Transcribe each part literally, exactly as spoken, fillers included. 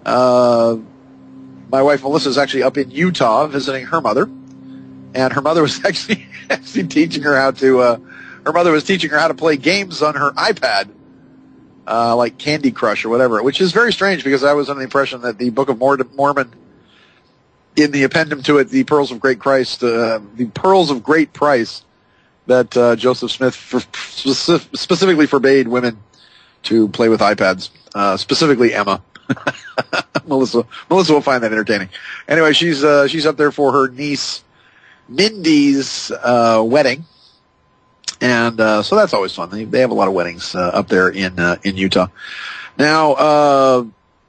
Uh, my wife Melissa is actually up in Utah visiting her mother, and her mother was actually actually teaching her how to. Uh, her mother was teaching her how to play games on her iPad, uh, like Candy Crush or whatever, which is very strange because I was under the impression that the Book of Mormon, in the appendum to it, the Pearls of Great Christ, uh, the Pearls of Great Price, that uh, Joseph Smith for, specific, specifically forbade women to play with iPads, uh, specifically Emma. Melissa, Melissa will find that entertaining. Anyway, she's uh, she's up there for her niece Mindy's uh, wedding, and uh, so that's always fun. They they have a lot of weddings uh, up there in uh, in Utah. Now, uh,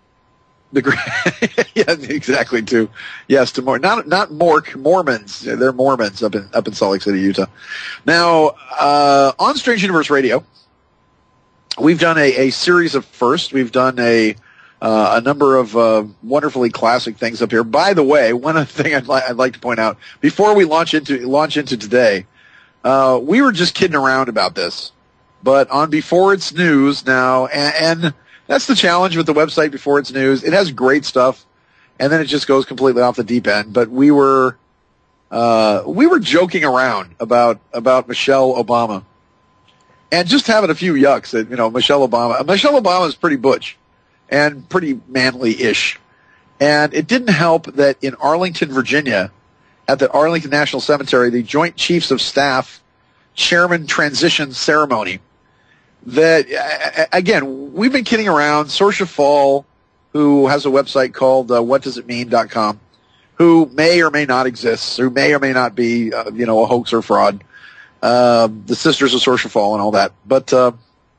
the yeah, exactly too. Yes, to more not not Mork Mormons. They're Mormons up in up in Salt Lake City, Utah. Now, uh, on Strange Universe Radio, we've done a, a series of firsts. We've done a Uh, a number of uh, wonderfully classic things up here. By the way, one other thing I'd, li- I'd like to point out before we launch into launch into today, uh, we were just kidding around about this, but on Before It's News now, and, and that's the challenge with the website Before It's News. It has great stuff, and then it just goes completely off the deep end. But we were uh, we were joking around about about Michelle Obama, and just having a few yucks at you know Michelle Obama. Michelle Obama is pretty butch and pretty manly-ish. And it didn't help that in Arlington, Virginia, at the Arlington National Cemetery, the Joint Chiefs of Staff Chairman Transition Ceremony, that, again, we've been kidding around. Saoirse Fall, who has a website called uh, what does it mean dot com, who may or may not exist, who may or may not be, uh, you know, a hoax or fraud, uh, the Sisters of Saoirse Fall and all that. But uh,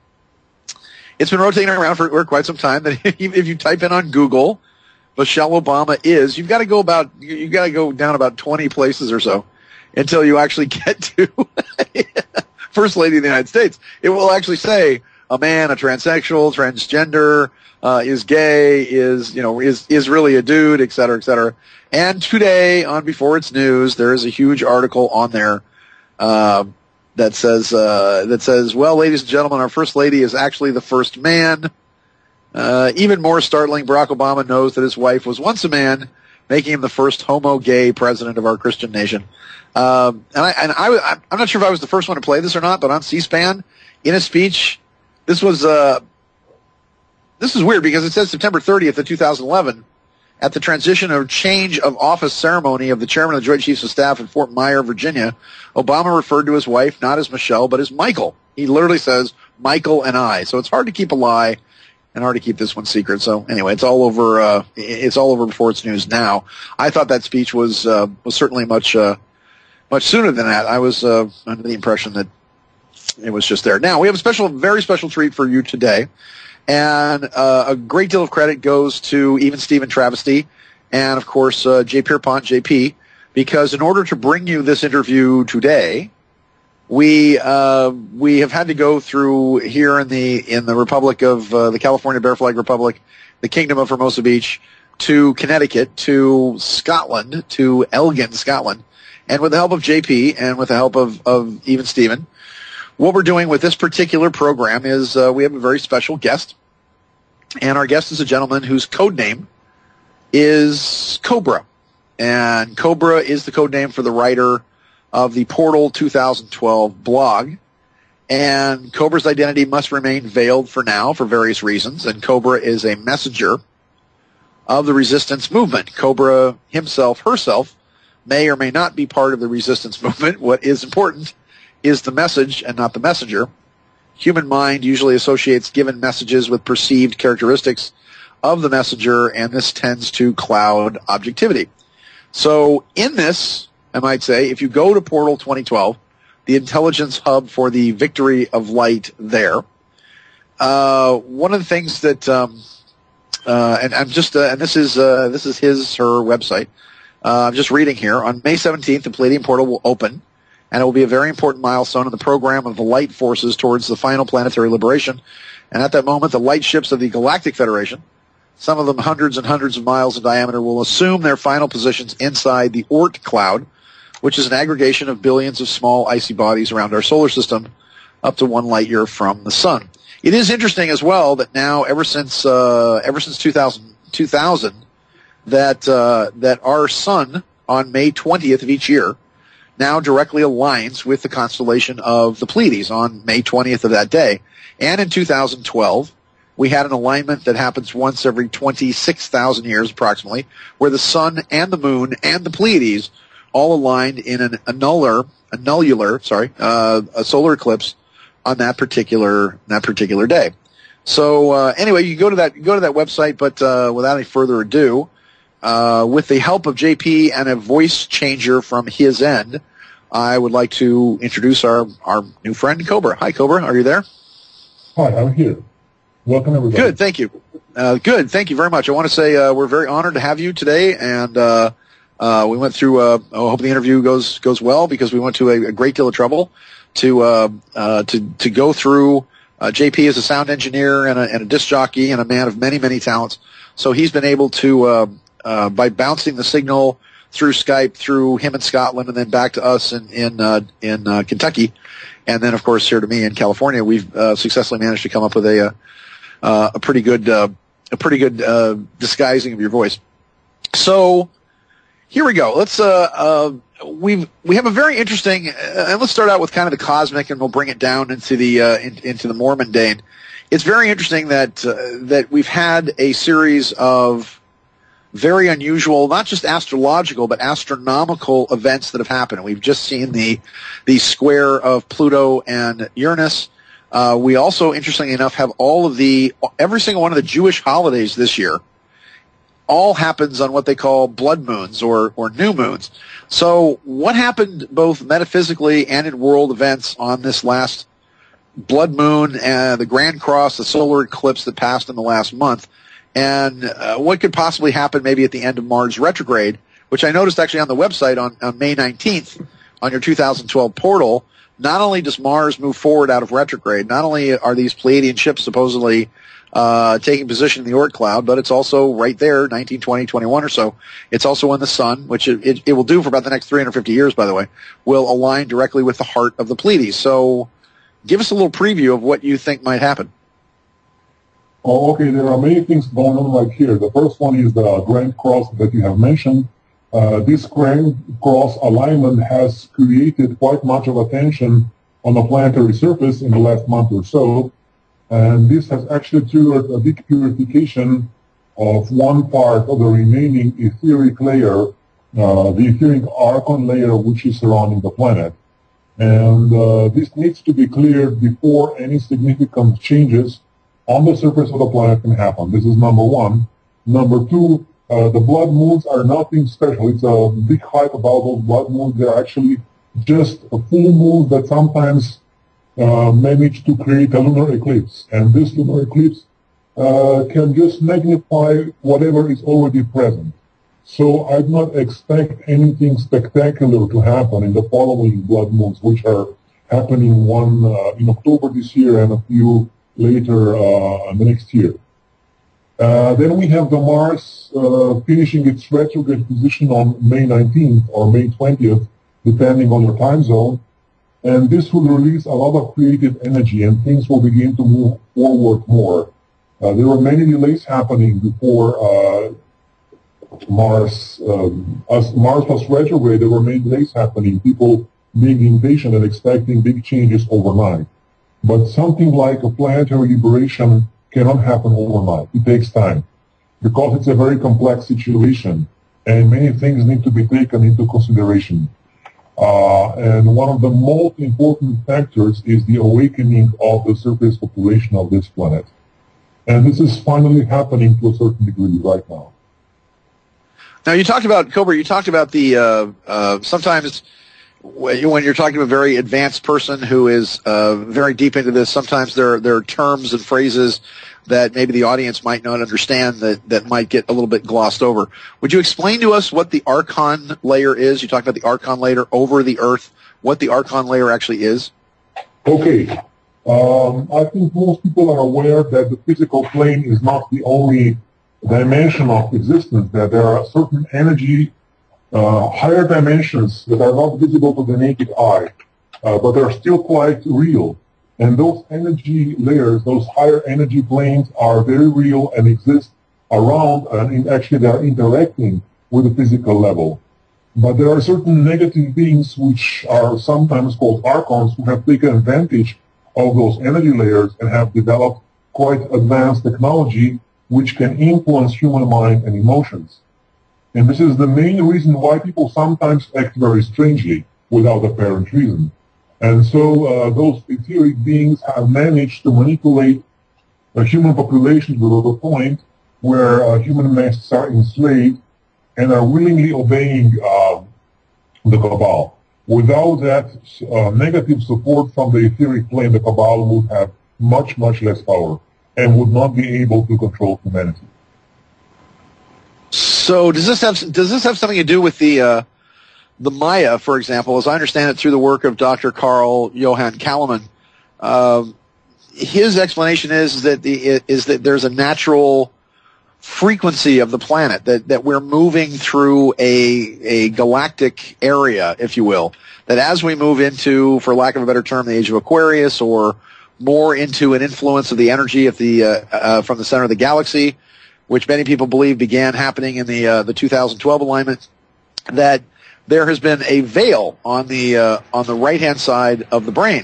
it's been rotating around for, for quite some time that if you type in on Google, Michelle Obama is, you've got to go about, you've got to go down about twenty places or so until you actually get to First Lady of the United States. It will actually say a man, a transsexual, transgender, uh, is gay, is, you know, is, is really a dude, et cetera, et cetera. And today on Before It's News, there is a huge article on there, uh, that says, uh, that says, well, ladies and gentlemen, our First Lady is actually the first man. Uh, even more startling, Barack Obama knows that his wife was once a man, making him the first homo-gay president of our Christian nation. Um, and I, and I, I'm not sure if I was the first one to play this or not, but on C-SPAN, in a speech, this was, uh, this is weird because it says September thirtieth of two thousand eleven, at the transition or change of office ceremony of the chairman of the Joint Chiefs of Staff in Fort Myer, Virginia, Obama referred to his wife not as Michelle, but as Michael. He literally says, Michael and I. So it's hard to keep a lie and hard to keep this one secret. So anyway, it's all over, uh, it's all over Before It's News now. I thought that speech was, uh, was certainly much, uh, much sooner than that. I was, uh, under the impression that it was just there. Now, we have a special, very special treat for you today. And uh, a great deal of credit goes to Even Steven Travesty and, of course, uh, Jay Pierpont, J P, because in order to bring you this interview today, we uh, we have had to go through here in the in the Republic of uh, the California Bear Flag Republic, the Kingdom of Hermosa Beach, to Connecticut, to Scotland, to Elgin, Scotland, and with the help of J P and with the help of, of Even Steven, what we're doing with this particular program is uh, we have a very special guest. And our guest is a gentleman whose code name is Cobra. And Cobra is the code name for the writer of the Portal two thousand twelve blog. And Cobra's identity must remain veiled for now for various reasons. And Cobra is a messenger of the resistance movement. Cobra himself, herself, may or may not be part of the resistance movement. What is important is the message and not the messenger. Human mind usually associates given messages with perceived characteristics of the messenger, and this tends to cloud objectivity. So in this, I might say, if you go to Portal twenty twelve, the intelligence hub for the Victory of Light there, uh, one of the things that, um, uh, and I'm just, uh, and this is, uh, this is his, her website. Uh, I'm just reading here. On May seventeenth, the Palladium Portal will open, and it will be a very important milestone in the program of the light forces towards the final planetary liberation. And at that moment, the light ships of the Galactic Federation, some of them hundreds and hundreds of miles in diameter, will assume their final positions inside the Oort cloud, which is an aggregation of billions of small icy bodies around our solar system, up to one light year from the sun. It is interesting as well that now, ever since uh, ever since two thousand two thousand that uh, that our sun on May twentieth of each year now directly aligns with the constellation of the Pleiades on May twentieth of that day. And in two thousand twelve, we had an alignment that happens once every twenty-six thousand years approximately, where the sun and the moon and the Pleiades all aligned in an annular, annular, sorry, uh, a solar eclipse on that particular that particular day. So uh, anyway, you go to that go to that website, but uh, without any further ado, uh, with the help of J P and a voice changer from his end, I would like to introduce our our new friend Cobra. Hi, Cobra. Are you there? Hi, I'm here. Welcome, everybody. Good, thank you. Uh, good, thank you very much. I want to say uh, we're very honored to have you today, and uh, uh, we went through. Uh, I hope the interview goes goes well because we went to a, a great deal of trouble to uh, uh, to to go through. Uh, J P is a sound engineer and a, and a disc jockey and a man of many many talents. So he's been able to uh, uh, by bouncing the signal through Skype, through him in Scotland, and then back to us in in uh, in uh, Kentucky, and then of course here to me in California. We've uh, successfully managed to come up with a uh, uh, a pretty good uh, a pretty good uh, disguising of your voice. So here we go. Let's uh, uh, we we have a very interesting, uh, and let's start out with kind of the cosmic, and we'll bring it down into the uh, in, into the Mormondane. It's very interesting that uh, that we've had a series of very unusual, not just astrological, but astronomical events that have happened. We've just seen the the square of Pluto and Uranus. Uh, we also, interestingly enough, have all of the every single one of the Jewish holidays this year. All happens on what they call blood moons or, or new moons. So what happened both metaphysically and in world events on this last blood moon, uh, the Grand Cross, the solar eclipse that passed in the last month, and uh, what could possibly happen maybe at the end of Mars retrograde, which I noticed actually on the website on, on May nineteenth on your two thousand twelve portal. Not only does Mars move forward out of retrograde, not only are these Pleiadian ships supposedly Uh, taking position in the Oort cloud, but it's also right there, nineteen, twenty, twenty-one or so. It's also in the sun, which it, it, it will do for about the next three hundred fifty years, by the way, will align directly with the heart of the Pleiades. So give us a little preview of what you think might happen. Oh, okay, there are many things going on right here. The first one is the Grand Cross that you have mentioned. Uh, this Grand Cross alignment has created quite much of attention on the planetary surface in the last month or so. And this has actually triggered a big purification of one part of the remaining etheric layer, uh, the etheric archon layer which is surrounding the planet. And uh, this needs to be cleared before any significant changes on the surface of the planet can happen. This is number one. Number two, uh, the blood moons are nothing special. It's a big hype about those blood moons. They're actually just a full moon that sometimes Uh, managed to create a lunar eclipse, and this lunar eclipse uh, can just magnify whatever is already present. So I do not expect anything spectacular to happen in the following blood moons, which are happening one uh, in October this year and a few later uh, the next year. Uh, then we have the Mars uh, finishing its retrograde position on May nineteenth or May twentieth, depending on your time zone. And this will release a lot of creative energy, and things will begin to move forward more. Uh, there were many delays happening before uh, Mars. Um, as Mars was retrograde, there were many delays happening. People being impatient and expecting big changes overnight. But something like a planetary liberation cannot happen overnight. It takes time because it's a very complex situation, and many things need to be taken into consideration. Uh, and one of the most important factors is the awakening of the surface population of this planet. And this is finally happening to a certain degree right now. Now, you talked about, Cobra, you talked about the, uh, uh, sometimes when you're talking to a very advanced person who is uh, very deep into this, sometimes there, there are terms and phrases that maybe the audience might not understand that, that might get a little bit glossed over. Would you explain to us what the Archon layer is? You talked about the Archon layer over the Earth, what the Archon layer actually is? Okay. Um, I think most people are aware that the physical plane is not the only dimension of existence, that there are certain energy, uh, higher dimensions that are not visible to the naked eye, uh, but are still quite real. And those energy layers, those higher energy planes are very real and exist around, and actually they are interacting with the physical level. But there are certain negative beings which are sometimes called archons who have taken advantage of those energy layers and have developed quite advanced technology which can influence human mind and emotions. And this is the main reason why people sometimes act very strangely without apparent reason. And so uh, those etheric beings have managed to manipulate a human population to the point where uh, human masses are enslaved and are willingly obeying uh, the Cabal. Without that uh, negative support from the etheric plane, the Cabal would have much, much less power and would not be able to control humanity. So does this have does this have something to do with the uh, the Maya, for example? As I understand it, through the work of Doctor Carl Johan Kalaman, um, his explanation is that the is that there's a natural frequency of the planet, that, that we're moving through a a galactic area, if you will, that as we move into, for lack of a better term, the age of Aquarius, or more into an influence of the energy of the uh, uh, from the center of the galaxy, which many people believe began happening in the uh, the two thousand twelve alignment, that there has been a veil on the uh, on the right hand side of the brain.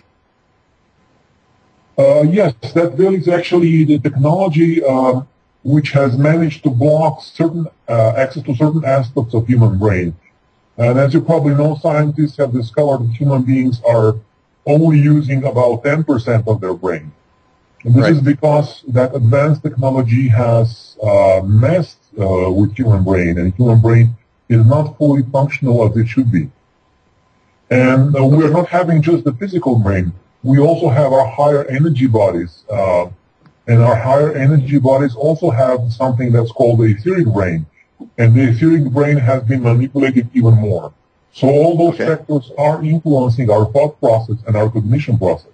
Uh, yes, that veil is actually the technology uh, which has managed to block certain uh, access to certain aspects of human brain. And as you probably know, scientists have discovered that human beings are only using about ten percent of their brain. And this right. is because that advanced technology has uh, messed uh, with human brain, and human brain is not fully functional as it should be. And uh, we are not having just the physical brain. We also have our higher energy bodies. Uh, and our higher energy bodies also have something that's called the etheric brain. And the etheric brain has been manipulated even more. So all those okay. factors are influencing our thought process and our cognition process.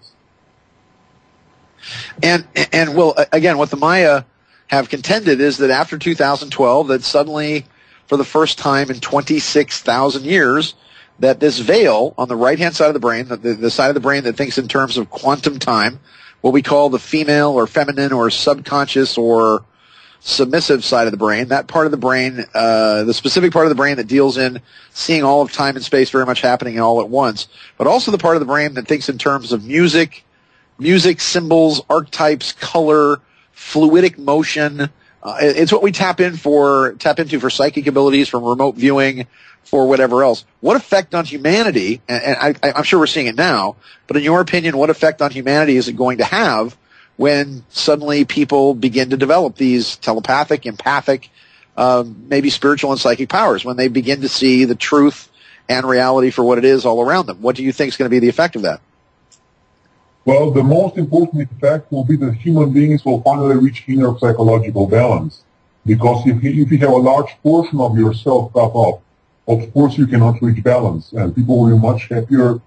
And, and well, again, what the Maya have contended is that after two thousand twelve, that suddenly, for the first time in twenty-six thousand years, that this veil on the right-hand side of the brain, the, the side of the brain that thinks in terms of quantum time, what we call the female or feminine or subconscious or submissive side of the brain, that part of the brain, uh, the specific part of the brain that deals in seeing all of time and space very much happening all at once, but also the part of the brain that thinks in terms of music, music, symbols, archetypes, color, fluidic motion. Uh, it's what we tap in for, tap into for psychic abilities, from remote viewing, for whatever else. What effect on humanity, and, and I, I'm sure we're seeing it now, but in your opinion, what effect on humanity is it going to have when suddenly people begin to develop these telepathic, empathic, um, maybe spiritual and psychic powers, when they begin to see the truth and reality for what it is all around them? What do you think is going to be the effect of that? Well, the most important effect will be that human beings will finally reach inner psychological balance. Because if you, if you have a large portion of yourself cut off, of course you cannot reach balance, and people will be much happier,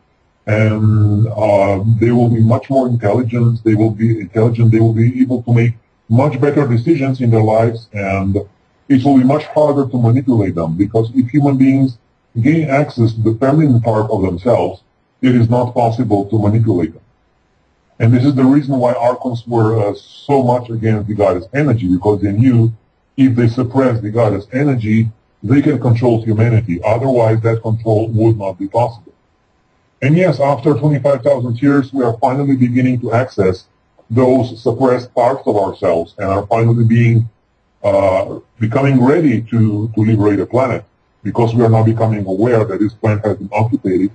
and uh, they will be much more intelligent, they will be intelligent, they will be able to make much better decisions in their lives, and it will be much harder to manipulate them, because if human beings gain access to the feminine part of themselves, it is not possible to manipulate them. And this is the reason why Archons were uh, so much against the goddess energy, because they knew if they suppress the goddess energy, they can control humanity. Otherwise, that control would not be possible. And yes, after twenty-five thousand years, we are finally beginning to access those suppressed parts of ourselves and are finally being, uh, becoming ready to, to liberate the planet, because we are now becoming aware that this planet has been occupied.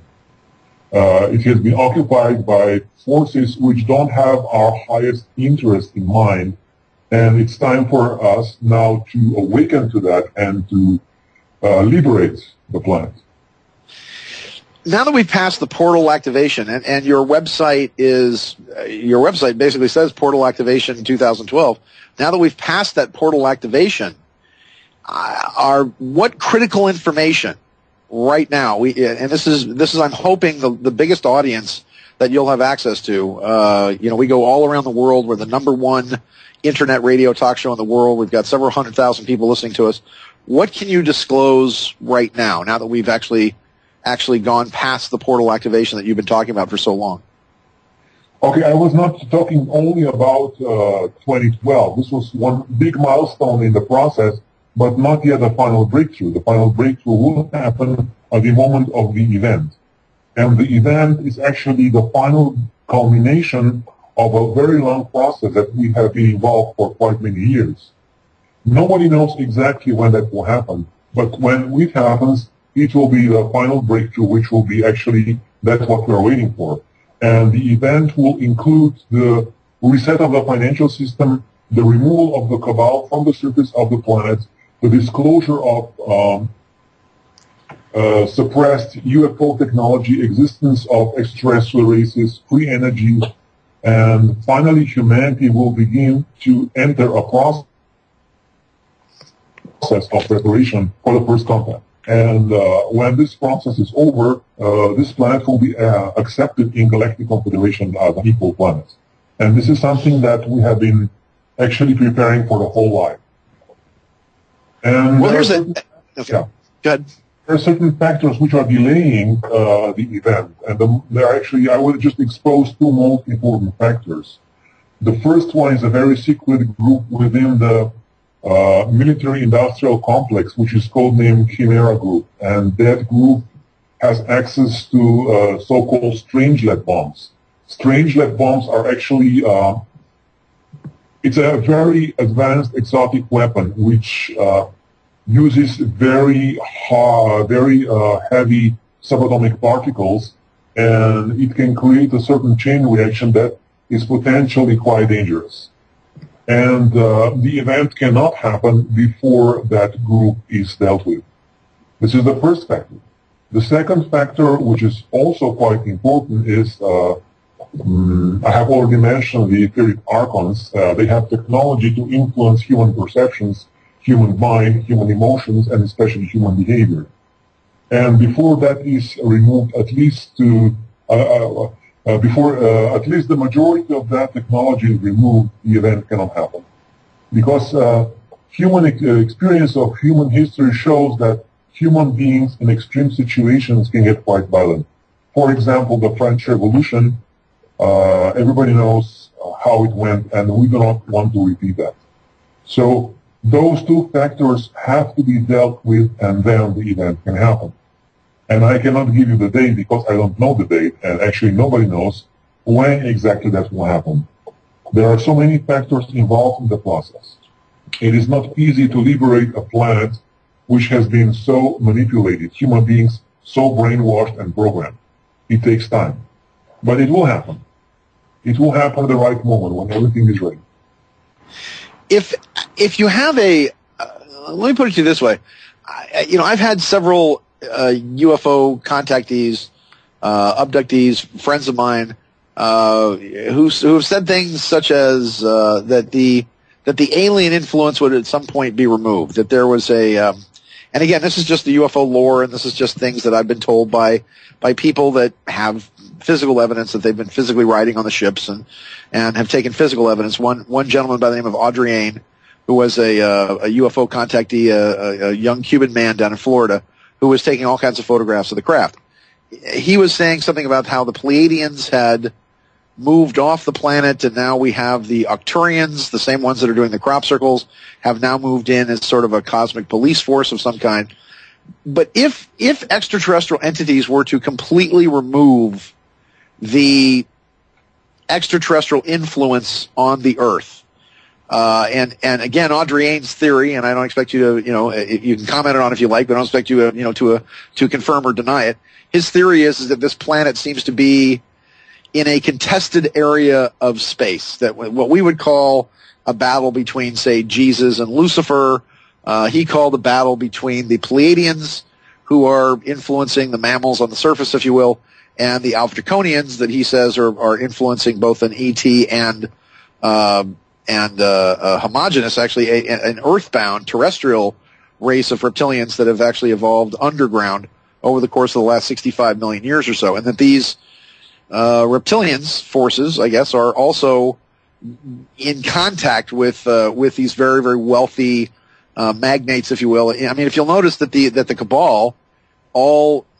Uh, it has been occupied by forces which don't have our highest interest in mind, and it's time for us now to awaken to that and to uh, liberate the planet. Now that we've passed the portal activation, and, and your website is, uh, your website basically says portal activation in two thousand twelve. Now that we've passed that portal activation, uh, are what critical information right now, we, and this is, this is, I'm hoping the, the biggest audience that you'll have access to, uh, you know, we go all around the world. We're the number one internet radio talk show in the world. We've got several hundred thousand people listening to us. What can you disclose right now, now that we've actually actually gone past the portal activation that you've been talking about for so long? Okay, I was not talking only about uh, twenty twelve. This was one big milestone in the process, but not yet the final breakthrough. The final breakthrough will happen at the moment of the event. And the event is actually the final culmination of a very long process that we have been involved for quite many years. Nobody knows exactly when that will happen, but when it happens, it will be the final breakthrough, which will be actually, that's what we're waiting for. And the event will include the reset of the financial system, the removal of the cabal from the surface of the planet, the disclosure of um, uh, suppressed U F O technology, existence of extraterrestrial races, free energy, and finally humanity will begin to enter a process of preparation for the first contact. And uh, when this process is over, uh, this planet will be uh, accepted in Galactic Confederation as an equal planet. And this is something that we have been actually preparing for the whole life. And well, here's certain, a... Okay. Yeah, Go ahead. there are certain factors which are delaying uh, the event. And the, they're actually, I will just expose two most important factors. The first one is a very secret group within the Uh, military-industrial complex, which is codenamed Chimera Group, and that group has access to uh, so-called Strangelet bombs. Strangelet bombs are actually, uh, it's a very advanced exotic weapon which uh, uses very, hard, very uh, heavy subatomic particles, and it can create a certain chain reaction that is potentially quite dangerous. And uh, the event cannot happen before that group is dealt with. This is the first factor. The second factor, which is also quite important, is uh, um, I have already mentioned the etheric archons. Uh, they have technology to influence human perceptions, human mind, human emotions, and especially human behavior. And before that is removed, at least to uh, uh, Uh, before uh, at least the majority of that technology is removed, the event cannot happen. Because uh, human uh, experience of human history shows that human beings in extreme situations can get quite violent. For example, the French Revolution, uh, everybody knows uh, how it went, and we do not want to repeat that. So those two factors have to be dealt with, and then the event can happen. And I cannot give you the date because I don't know the date, and actually nobody knows when exactly that will happen. There are so many factors involved in the process. It is not easy to liberate a planet which has been so manipulated, human beings so brainwashed and programmed. It takes time. But it will happen. It will happen at the right moment when everything is ready. If, if you have a, uh, let me put it to you this way. I, you know, I've had several Uh, U F O contactees, uh, abductees, friends of mine, uh, who who have said things such as uh, that the that the alien influence would at some point be removed. That there was a, um, and again, this is just the U F O lore, and this is just things that I've been told by by people that have physical evidence that they've been physically riding on the ships and and have taken physical evidence. One one gentleman by the name of Adrian, who was a uh, a U F O contactee, a, a young Cuban man down in Florida, who was taking all kinds of photographs of the craft. He was saying something about how the Pleiadians had moved off the planet, and now we have the Arcturians, the same ones that are doing the crop circles, have now moved in as sort of a cosmic police force of some kind. But if if extraterrestrial entities were to completely remove the extraterrestrial influence on the Earth, Uh, and, and again, Adrian's theory, and I don't expect you to, you know, you can comment on it if you like, but I don't expect you to, you know, to, uh, to confirm or deny it. His theory is, is that this planet seems to be in a contested area of space, that what we would call a battle between, say, Jesus and Lucifer. Uh, he called a battle between the Pleiadians, who are influencing the mammals on the surface, if you will, and the Alpha Draconians that he says are, are influencing both an E T and, um, and uh, uh, homogeneous, actually, a, an earthbound terrestrial race of reptilians that have actually evolved underground over the course of the last sixty-five million years or so. And that these uh, reptilians forces, I guess, are also in contact with uh, with these very, very wealthy uh, magnates, if you will. I mean, if you'll notice that the that the cabal all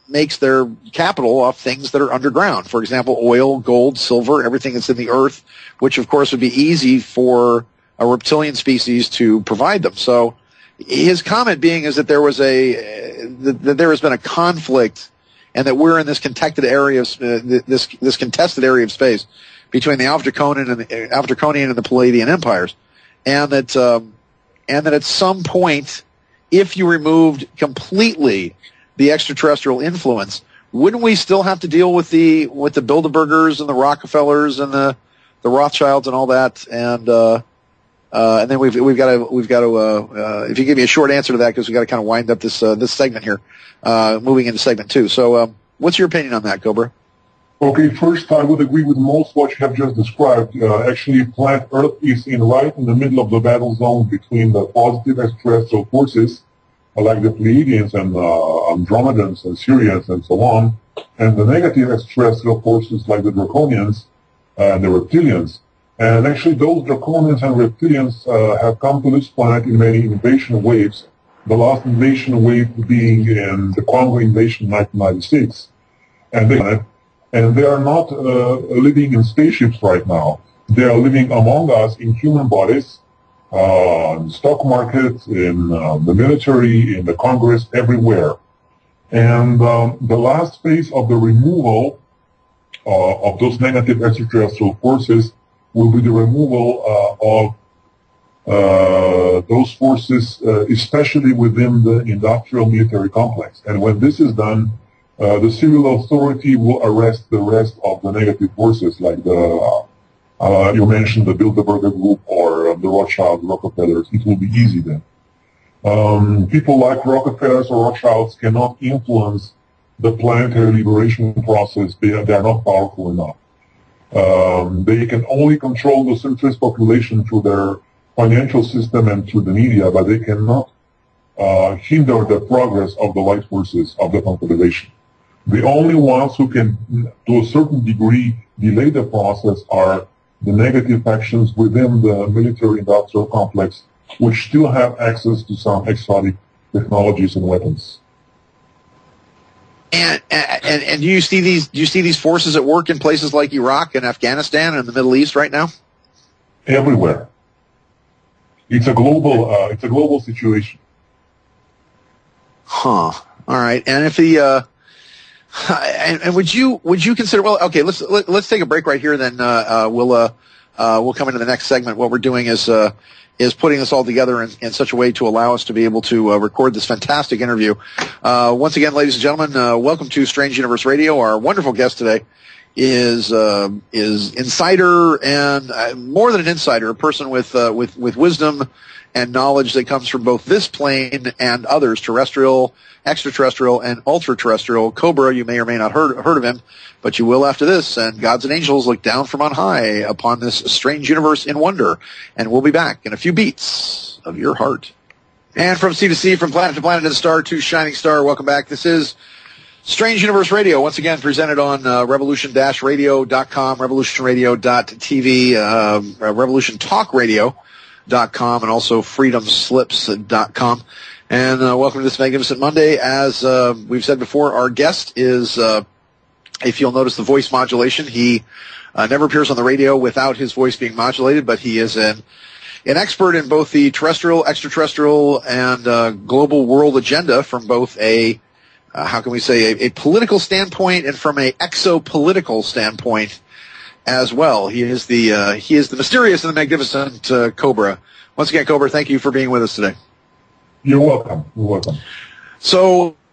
makes their capital off things that are underground. For example, oil, gold, silver, everything that's in the earth, which of course would be easy for a reptilian species to provide them. So his comment being is that there was a, that, that there has been a conflict and that we're in this contested area of, uh, this, this contested area of space between the Alpha Draconian and the, Alpha Draconian and the Palladian empires. And that, um, and that at some point, if you removed completely the extraterrestrial influence, wouldn't we still have to deal with the with the Bilderbergers and the Rockefellers and the the Rothschilds and all that? And uh, uh, and then we've we've got to we've got to uh, uh, if you give me a short answer to that, because we've got to kind of wind up this uh, this segment here, uh, moving into segment two. So, um, what's your opinion on that, Cobra? Okay, first I would agree with most what you have just described. Uh, actually, planet Earth is in right in the middle of the battle zone between the positive extraterrestrial forces, uh, like the Pleiadians and uh, Andromedans and Sirians and so on, and the negative extraterrestrial forces like the Draconians uh, and the Reptilians. And actually, those Draconians and Reptilians uh, have come to this planet in many invasion waves, the last invasion wave being in the Congo invasion in nineteen ninety-six. And they And they are not uh, living in spaceships right now. They are living among us in human bodies, uh, in the stock market, in uh, the military, in the Congress, everywhere. And um, the last phase of the removal uh, of those negative extraterrestrial forces will be the removal uh, of uh, those forces, uh, especially within the industrial military complex. And when this is done, Uh, the civil authority will arrest the rest of the negative forces, like the, uh, you mentioned the Bilderberger Group or uh, the Rothschild, Rockefellers. It will be easy then. Um, people like Rockefellers or Rothschilds cannot influence the planetary liberation process. They are, they are not powerful enough. Um, they can only control the centrist population through their financial system and through the media, but they cannot uh, hinder the progress of the light forces of the Confederation. The only ones who can, to a certain degree, delay the process are the negative factions within the military-industrial complex, which still have access to some exotic technologies and weapons. And, and and do you see these do you see these forces at work in places like Iraq and Afghanistan and the Middle East right now? Everywhere. It's a global uh, it's a global situation. Huh. All right. And if the uh, and, and would you would you consider? Well, okay. Let's let, let's take a break right here. Then uh, uh, we'll uh, uh, we'll come into the next segment. What we're doing is uh, is putting this all together in, in such a way to allow us to be able to uh, record this fantastic interview. Uh, once again, ladies and gentlemen, uh, welcome to Strange Universe Radio. Our wonderful guest today is uh, is insider and uh, more than an insider, a person with uh, with with wisdom and knowledge that comes from both this plane and others, terrestrial, extraterrestrial, and ultra-terrestrial. Cobra, you may or may not heard heard of him, but you will after this. And gods and angels look down from on high upon this strange universe in wonder. And we'll be back in a few beats of your heart. And from sea to sea, from planet to planet, and star to shining star, welcome back. This is Strange Universe Radio, once again presented on uh, revolution dash radio dot com, revolution radio dot t v, uh, Revolution Talk Radio dot com, and also freedom slips dot com. And uh, welcome to this magnificent Monday. As uh, we've said before, our guest is, uh, if you'll notice the voice modulation, he uh, never appears on the radio without his voice being modulated, but he is an, an expert in both the terrestrial, extraterrestrial, and uh, global world agenda from both a, uh, how can we say, a, a political standpoint and from a exopolitical standpoint as well. He is the uh, he is the mysterious and the magnificent uh, Cobra. Once again, Cobra, thank you for being with us today. You're welcome. You're welcome. So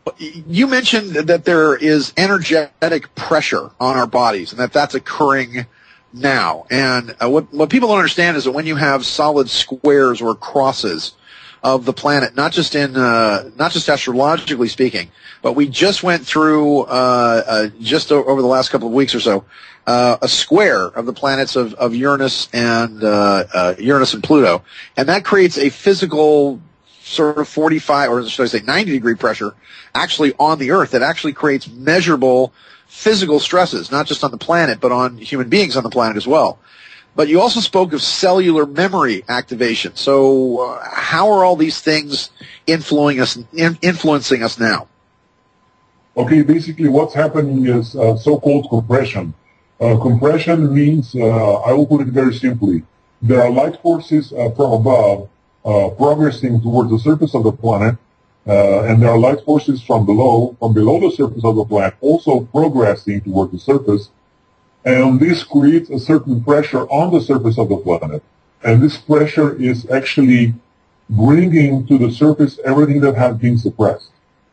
you mentioned that there is energetic pressure on our bodies and that that's occurring now. And uh, what, what people don't understand is that when you have solid squares or crosses of the planet, not just in uh, not just astrologically speaking, but we just went through uh, uh, just over the last couple of weeks or so uh, a square of the planets of, of Uranus and uh, uh, Uranus and Pluto, and that creates a physical sort of forty-five, or should I say ninety degree pressure actually on the Earth that actually creates measurable physical stresses, not just on the planet, but on human beings on the planet as well. But you also spoke of cellular memory activation. So uh, how are all these things influencing us, in, influencing us now? Okay, basically what's happening is uh, so-called compression. Uh, compression means, uh, I will put it very simply, there are light forces uh, from above uh, progressing towards the surface of the planet, uh, and there are light forces from below, from below the surface of the planet, also progressing towards the surface, and this creates a certain pressure on the surface of the planet. And this pressure is actually bringing to the surface everything that has been suppressed.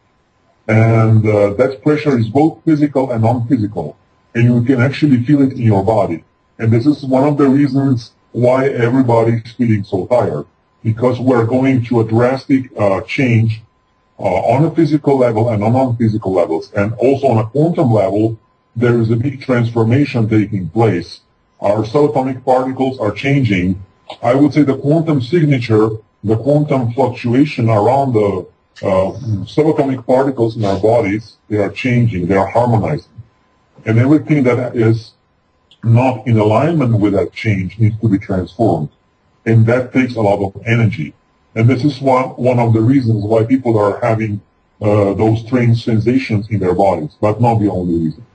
And uh, that pressure is both physical and non-physical, and you can actually feel it in your body. And this is one of the reasons why everybody is feeling so tired, because we're going through a drastic uh, change uh, on a physical level and on non-physical levels. And also on a quantum level, there is a big transformation taking place. Our subatomic particles are changing. I would say the quantum signature, the quantum fluctuation around the uh, subatomic particles in our bodies, they are changing, they are harmonizing. And everything that is not in alignment with that change needs to be transformed. And that takes a lot of energy. And this is one, one of the reasons why people are having uh, those strange sensations in their bodies, but not the only reason.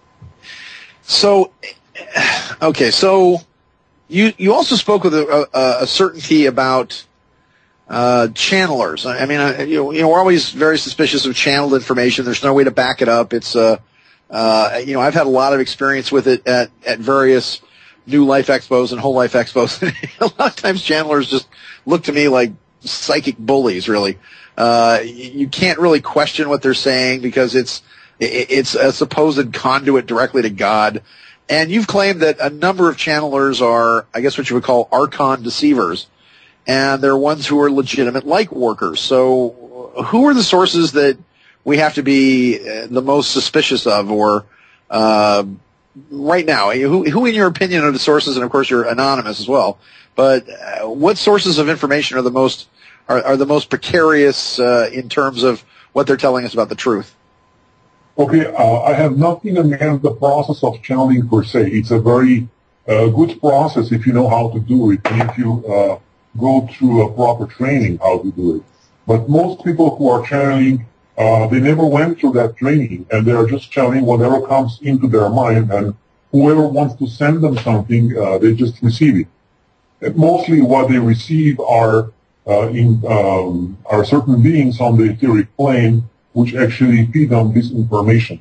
So, okay, so you you also spoke with a, a, a certainty about uh, channelers. I mean, I, you, know, you know, we're always very suspicious of channeled information. There's no way to back it up. It's uh, uh, you know, I've had a lot of experience with it at at various New Life Expos and Whole Life Expos. A lot of times, channelers just look to me like psychic bullies. Really, uh, you can't really question what they're saying because it's it's a supposed conduit directly to God. And you've claimed that a number of channelers are, I guess what you would call archon deceivers, and they're ones who are legitimate light workers. So who are the sources that we have to be the most suspicious of, or uh, right now? Who, who, in your opinion, are the sources? And, of course, you're anonymous as well. But uh, what sources of information are the most are, are the most precarious uh, in terms of what they're telling us about the truth? Okay, uh, I have nothing against the process of channeling per se. It's a very uh, good process if you know how to do it, and if you uh, go through a proper training how to do it. But most people who are channeling, uh, they never went through that training, and they are just channeling whatever comes into their mind, and whoever wants to send them something, uh, they just receive it. And mostly what they receive are, uh, in, um, are certain beings on the etheric plane which actually feed them this information.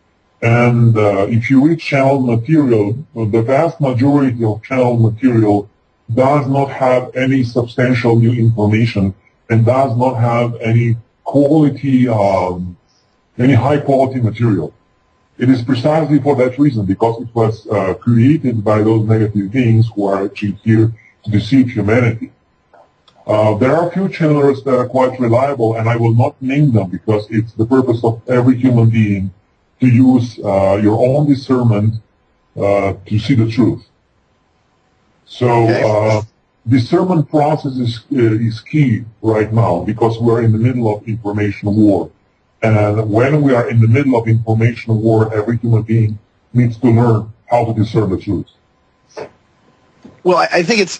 And uh, if you read channeled material, the vast majority of channeled material does not have any substantial new information and does not have any quality, um, any high-quality material. It is precisely for that reason, because it was uh, created by those negative beings who are actually here to deceive humanity. Uh, there are a few channelers that are quite reliable, and I will not name them because it's the purpose of every human being to use uh, your own discernment uh, to see the truth. So uh, discernment process is, uh, is key right now because we're in the middle of information war. And when we are in the middle of information war, every human being needs to learn how to discern the truth. Well, I, I think it's...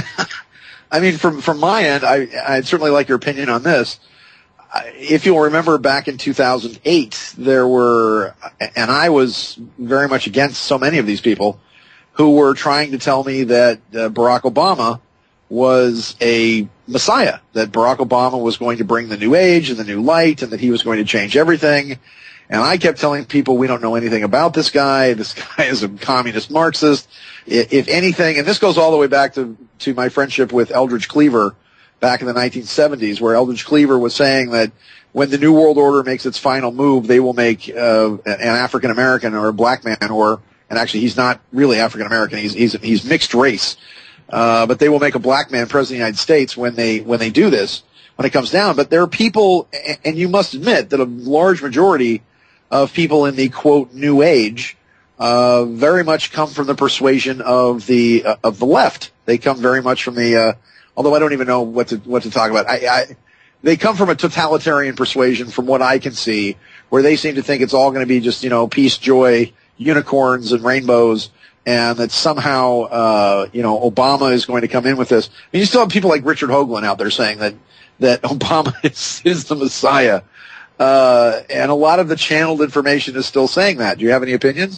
I mean, from from my end, I I'd certainly like your opinion on this. If you'll remember, back in two thousand eight, there were, and I was very much against so many of these people who were trying to tell me that uh, Barack Obama was a messiah, that Barack Obama was going to bring the new age and the new light, and that he was going to change everything. And I kept telling people, we don't know anything about this guy. This guy is a communist Marxist. If anything, and this goes all the way back to, to my friendship with Eldridge Cleaver back in the nineteen seventies, where Eldridge Cleaver was saying that when the New World Order makes its final move, they will make uh, an African American or a black man, or, and actually he's not really African American, he's, he's, he's mixed race, uh, but they will make a black man president of the United States when they, when they do this, when it comes down. But there are people, and you must admit that a large majority of people in the, quote, new age, uh, very much come from the persuasion of the, uh, of the left. They come very much from the, uh, although I don't even know what to, what to talk about. I, I, they come from a totalitarian persuasion from what I can see, where they seem to think it's all going to be just, you know, peace, joy, unicorns and rainbows, and that somehow, uh, you know, Obama is going to come in with this. I mean, you still have people like Richard Hoagland out there saying that, that Obama is, is the Messiah. Uh, and a lot of the channeled information is still saying that. Do you have any opinions?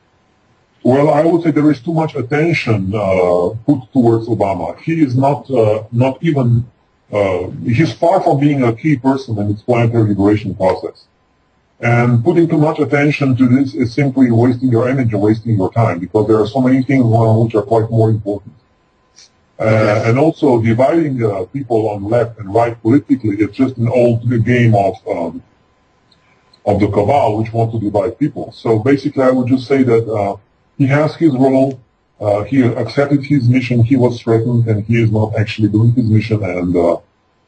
Well, I would say there is too much attention uh, put towards Obama. He is not uh, not even, uh, he's far from being a key person in its planetary liberation process. And putting too much attention to this is simply wasting your energy, wasting your time, because there are so many things which are quite more important. Uh, and also dividing uh, people on left and right politically is just an old game of um, of the cabal, which want to divide people. So basically, I would just say that uh, he has his role. Uh, he accepted his mission. He was threatened, and he is not actually doing his mission. And uh,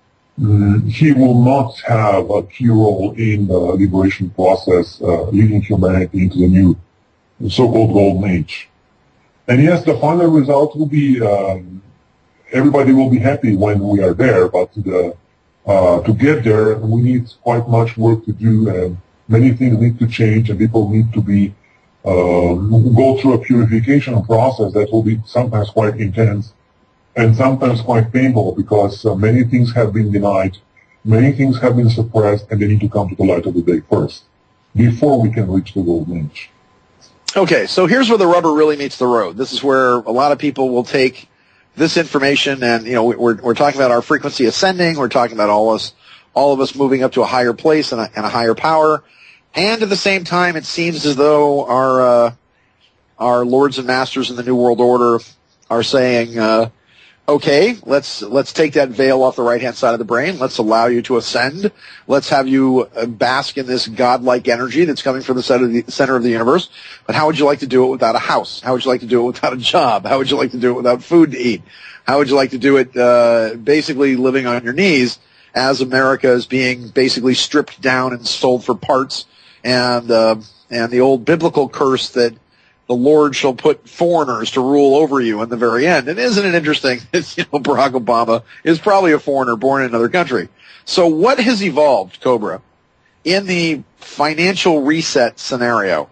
mm, he will not have a key role in the liberation process, uh, leading humanity into the new so-called golden age. And yes, the final result will be. Um, Everybody will be happy when we are there, but the, uh, to get there, we need quite much work to do, and many things need to change, and people need to be uh, go through a purification process that will be sometimes quite intense and sometimes quite painful, because uh, many things have been denied, many things have been suppressed, and they need to come to the light of the day first before we can reach the golden age. Okay, so here's where the rubber really meets the road. This is where a lot of people will take this information, and you know, we're we're talking about our frequency ascending. We're talking about all us, all of us moving up to a higher place and a, and a higher power. And at the same time, it seems as though our uh, our lords and masters in the New World Order are saying, uh, "Okay, let's let's take that veil off the right hand side of the brain. Let's allow you to ascend. Let's have you bask in this godlike energy that's coming from the center of the, center of the universe. But how would you like to do it without a house? How would you like to do it without a job? How would you like to do it without food to eat? How would you like to do it uh, basically living on your knees as America is being basically stripped down and sold for parts, and uh, and the old biblical curse that the Lord shall put foreigners to rule over you in the very end." And isn't it interesting that, you know, Barack Obama is probably a foreigner born in another country? So what has evolved, Cobra, in the financial reset scenario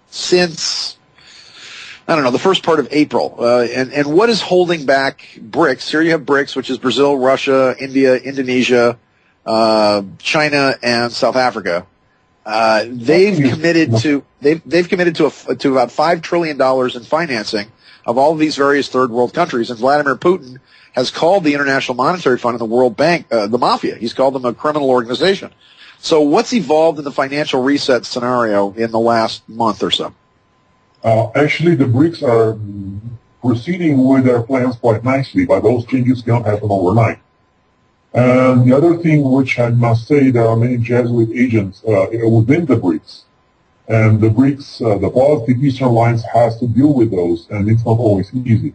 since, I don't know, the first part of April? Uh, and, and what is holding back BRICS? Here you have BRICS, which is Brazil, Russia, India, Indonesia, uh, China, and South Africa. Uh, they've committed to they've they've committed to a, to about five trillion dollars in financing of all of these various third world countries, and Vladimir Putin has called the International Monetary Fund and the World Bank uh, the mafia. He's called them a criminal organization. So, what's evolved in the financial reset scenario in the last month or so? Uh, actually, the BRICS are proceeding with their plans quite nicely, but those changes cannot happen overnight. And the other thing which I must say, there are many Jesuit agents uh, within the BRICS. And the BRICS, uh, the positive Eastern Alliance has to deal with those, and it's not always easy.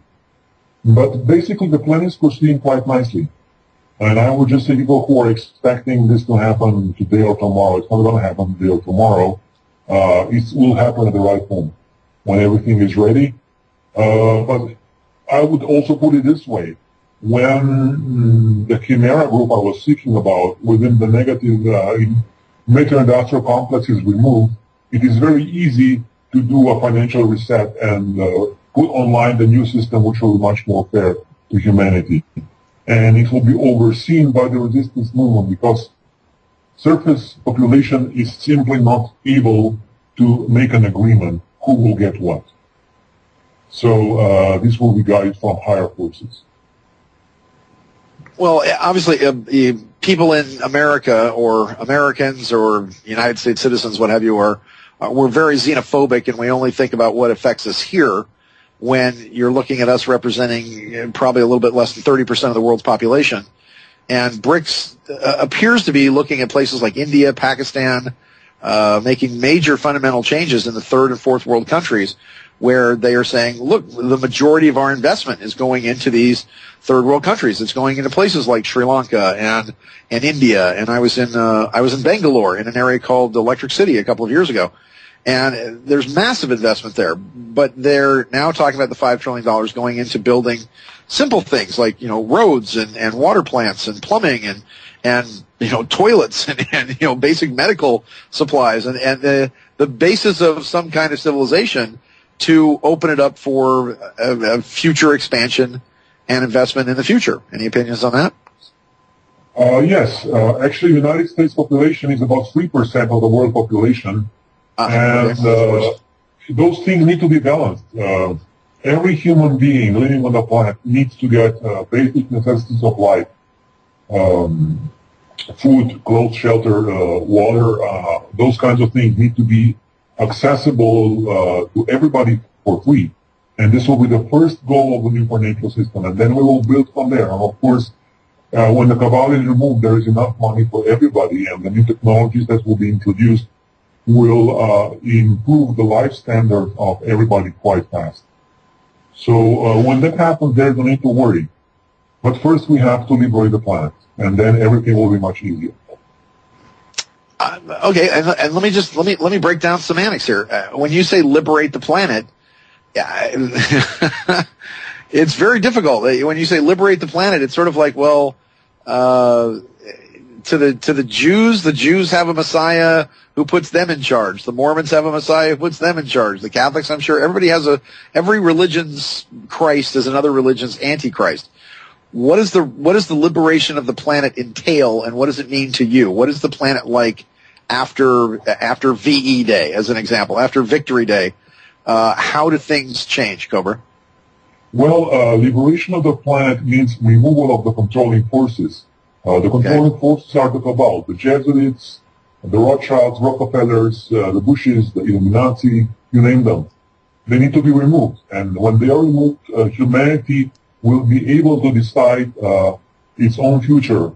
But basically the plan is proceeding quite nicely. And I would just say people who are expecting this to happen today or tomorrow, it's not going to happen today or tomorrow. Uh, it will happen at the right moment, when everything is ready. Uh, but I would also put it this way. When mm, the Chimera group I was speaking about, within the negative uh, meta-industrial complex is removed, it is very easy to do a financial reset and uh, put online the new system, which will be much more fair to humanity. And it will be overseen by the resistance movement, because surface population is simply not able to make an agreement who will get what. So uh, this will be guided from higher forces. Well, obviously, uh, people in America, or Americans, or United States citizens, what have you, are uh, we're very xenophobic, and we only think about what affects us here. When you're looking at us representing probably a little bit less than thirty percent of the world's population, and BRICS uh, appears to be looking at places like India, Pakistan, uh, making major fundamental changes in the third and fourth world countries, where they are saying, look, the majority of our investment is going into these third world countries. It's going into places like Sri Lanka and and India. And I was in uh, I was in Bangalore, in an area called Electric City, a couple of years ago. And there's massive investment there, but they're now talking about the five trillion dollars going into building simple things like, you know, roads and, and water plants and plumbing and, and, you know, toilets and, and, you know, basic medical supplies and, and the, the basis of some kind of civilization to open it up for a, a future expansion and investment in the future. Any opinions on that? Uh, yes, uh, actually, the United States population is about three percent of the world population, Ah, and okay. uh, those things need to be balanced. Uh, every human being living on the planet needs to get uh, basic necessities of life, um, food, clothes, shelter, uh, water, uh, those kinds of things need to be accessible uh, to everybody for free. And this will be the first goal of the new financial system, and then we will build from there. And of course, Uh, when the cabal is removed, there is enough money for everybody, and the new technologies that will be introduced will uh, improve the life standard of everybody quite fast. So uh, when that happens, there's no need to worry. But first, we have to liberate the planet, and then everything will be much easier. Uh, okay, and, and let me just let me let me break down semantics here. Uh, when you say liberate the planet, yeah, it's very difficult. When you say liberate the planet, it's sort of like, well, uh, to the to the Jews, the Jews have a Messiah who puts them in charge. The Mormons have a Messiah who puts them in charge. The Catholics, I'm sure, everybody has a every religion's Christ is another religion's Antichrist. What is the what does the liberation of the planet entail, and what does it mean to you? What is the planet like after after V E Day, as an example, after Victory Day? Uh, how do things change, Cobra? Well, uh, liberation of the planet means removal of the controlling forces. Uh, the controlling okay. forces are the cabal, the Jesuits, the Rothschilds, Rockefellers, uh, the Bushes, the Illuminati, you name them. They need to be removed. And when they are removed, uh, humanity will be able to decide uh, its own future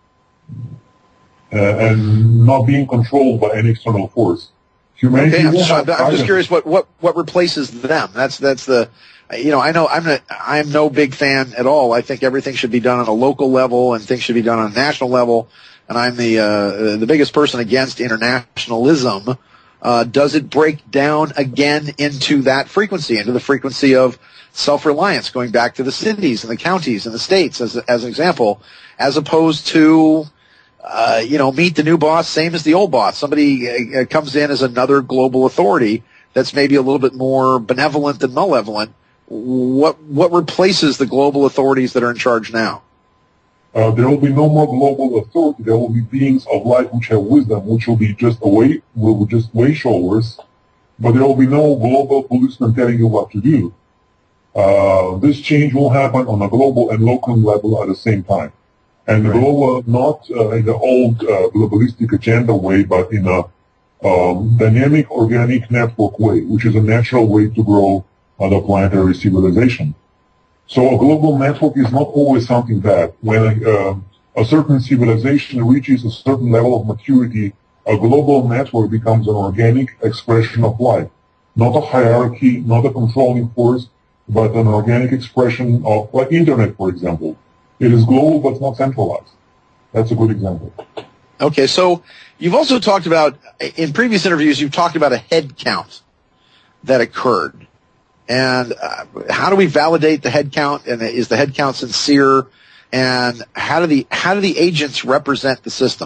uh, and not being controlled by any external force. Humanity okay, I'm, will just, have I'm just curious what, what, what replaces them. That's that's the you know I know I'm a, I'm no big fan at all. I think everything should be done on a local level and things should be done on a national level. And I'm the uh, the biggest person against internationalism. Uh, does it break down again into that frequency, into the frequency of self-reliance, going back to the cities and the counties and the states as as an example, as opposed to Uh, you know, meet the new boss, same as the old boss. Somebody uh, comes in as another global authority that's maybe a little bit more benevolent than malevolent. What what replaces the global authorities that are in charge now? Uh, there will be no more global authority. There will be beings of light which have wisdom, which will be just away, will be just way showers. But there will be no global policeman telling you what to do. Uh, this change will happen on a global and local level at the same time. And the global, not uh, in the old uh, globalistic agenda way, but in a um, dynamic organic network way, which is a natural way to grow uh, the planetary civilization. So a global network is not always something bad. When uh, a certain civilization reaches a certain level of maturity, a global network becomes an organic expression of life. Not a hierarchy, not a controlling force, but an organic expression of, like internet, for example. It is global, but it's not centralized. That's a good example. Okay, so you've also talked about, in previous interviews, you've talked about a head count that occurred. And uh, how do we validate the head count? And is the head count sincere? And how do the how do the agents represent the system?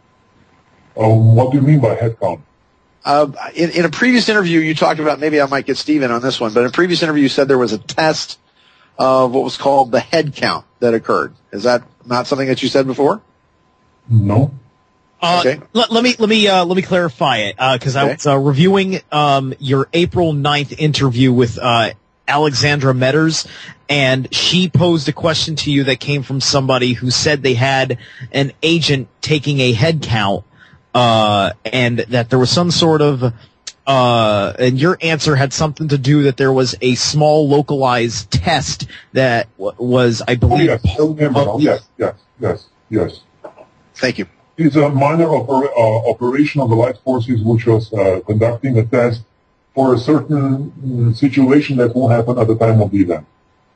Um, what do you mean by head count? Uh, in, in a previous interview, you talked about, maybe I might get Steven on this one, but in a previous interview, you said there was a test of what was called the head count that occurred. Is that not something that you said before? No. Uh, okay. Let, let me let me uh, let me clarify it because uh, okay. I was uh, reviewing um, your April ninth interview with uh, Alexandra Metters, and she posed a question to you that came from somebody who said they had an agent taking a head count, uh, and that there was some sort of Uh, and your answer had something to do that there was a small localized test that w- was, I believe. Oh, yes, oh, yes, yes, yes, yes. Thank you. It's a minor oper- uh, operation of the light forces which was uh, conducting a test for a certain um, situation that will happen at the time of the event.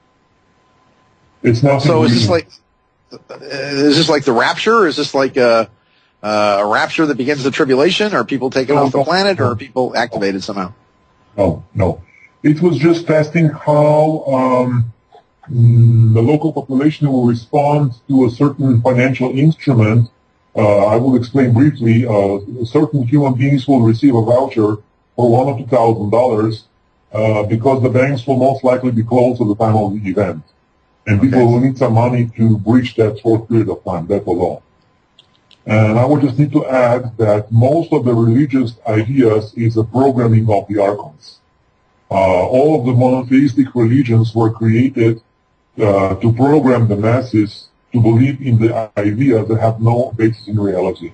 It's nothing. So is this like, is this like the rapture? Is this like a, Uh, a rapture that begins the tribulation? Are people taken no, off the no, planet, no, or are people activated somehow? No, no. It was just testing how um, the local population will respond to a certain financial instrument. Uh, I will explain briefly. Uh, certain human beings will receive a voucher for one or two thousand dollars uh, because the banks will most likely be closed at the time of the event. And Okay. people will need some money to breach that short period of time, that alone. And I would just need to add that most of the religious ideas is a programming of the archons. Uh, all of the monotheistic religions were created uh, to program the masses to believe in the ideas that have no basis in reality.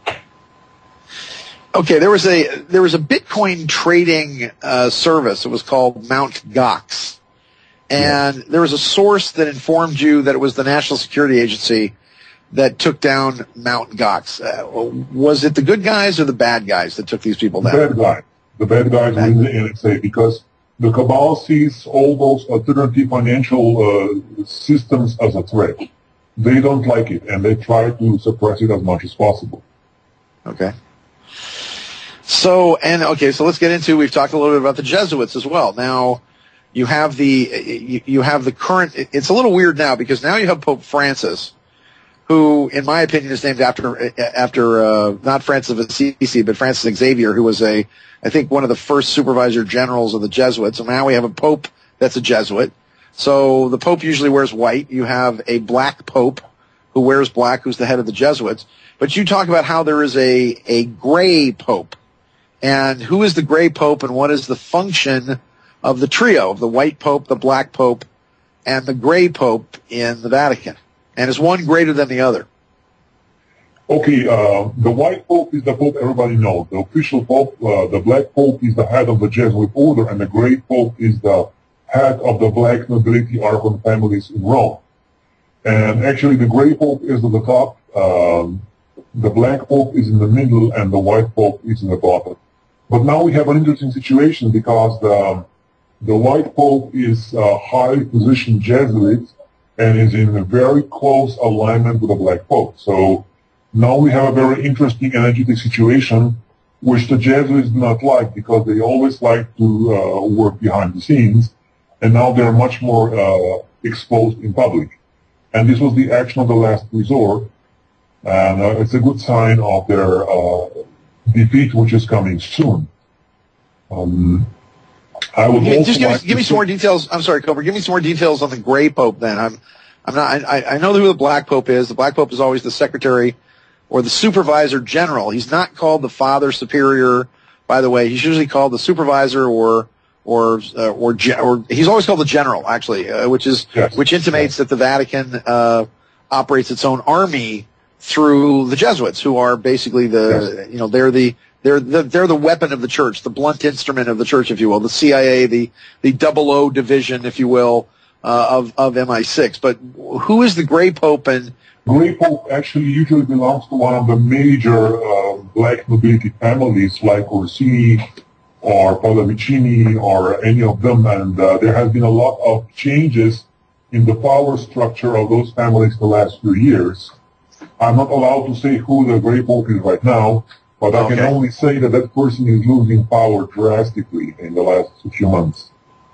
Okay, there was a there was a Bitcoin trading uh, service. It was called Mount Gox, and yeah. there was a source that informed you that it was the National Security Agency that took down Mount Gox. Uh, was it the good guys or the bad guys that took these people down? The bad guys. The bad guys were in the N S A because the cabal sees all those alternative financial uh, systems as a threat. They don't like it, and they try to suppress it as much as possible. Okay. So, and okay, so let's get into, we've talked a little bit about the Jesuits as well. Now, you have the, you, you have the current, it's a little weird now because now you have Pope Francis, who, in my opinion, is named after, after, uh, not Francis of Assisi, but Francis Xavier, who was a, I think one of the first supervisor generals of the Jesuits. And now we have a Pope that's a Jesuit. So the Pope usually wears white. You have a black Pope who wears black, who's the head of the Jesuits. But you talk about how there is a, a gray Pope. And who is the gray Pope and what is the function of the trio of the white Pope, the black Pope, and the gray Pope in the Vatican? And is one greater than the other? Okay, uh, the white Pope is the Pope everybody knows. The official Pope, uh, the black Pope is the head of the Jesuit order, and the gray Pope is the head of the black nobility archon families in Rome. And actually the gray Pope is at the top, um, the black Pope is in the middle, and the white Pope is in the bottom. But now we have an interesting situation because the, the white Pope is a highly positioned Jesuit and is in a very close alignment with the black Pope. So now we have a very interesting energetic situation which the Jesuits do not like because they always like to uh, work behind the scenes, and now they're much more uh, exposed in public. And this was the action of the last resort, and uh, it's a good sign of their uh, defeat, which is coming soon. Um, I would give, also just give, like me, give me some more details. I'm sorry, Cobra. Give me some more details on the gray Pope. Then I'm, I'm not. I, I know who the black Pope is. The black Pope is always the secretary or the supervisor general. He's not called the Father Superior, by the way. He's usually called the supervisor or or uh, or, or he's always called the general, actually, uh, which is yes. which intimates yes. that the Vatican uh, operates its own army through the Jesuits, who are basically the yes. you know they're the they're the they're the weapon of the church, the blunt instrument of the church, if you will, the C I A, the the double O division, if you will, uh, of of M I six. But who is the Gray Pope? And Gray Pope actually usually belongs to one of the major uh, black nobility families, like Orsini or Pallavicini or any of them, and uh, there has been a lot of changes in the power structure of those families the last few years. I'm not allowed to say who the Gray Pope is right now, but I okay. can only say that that person is losing power drastically in the last few months.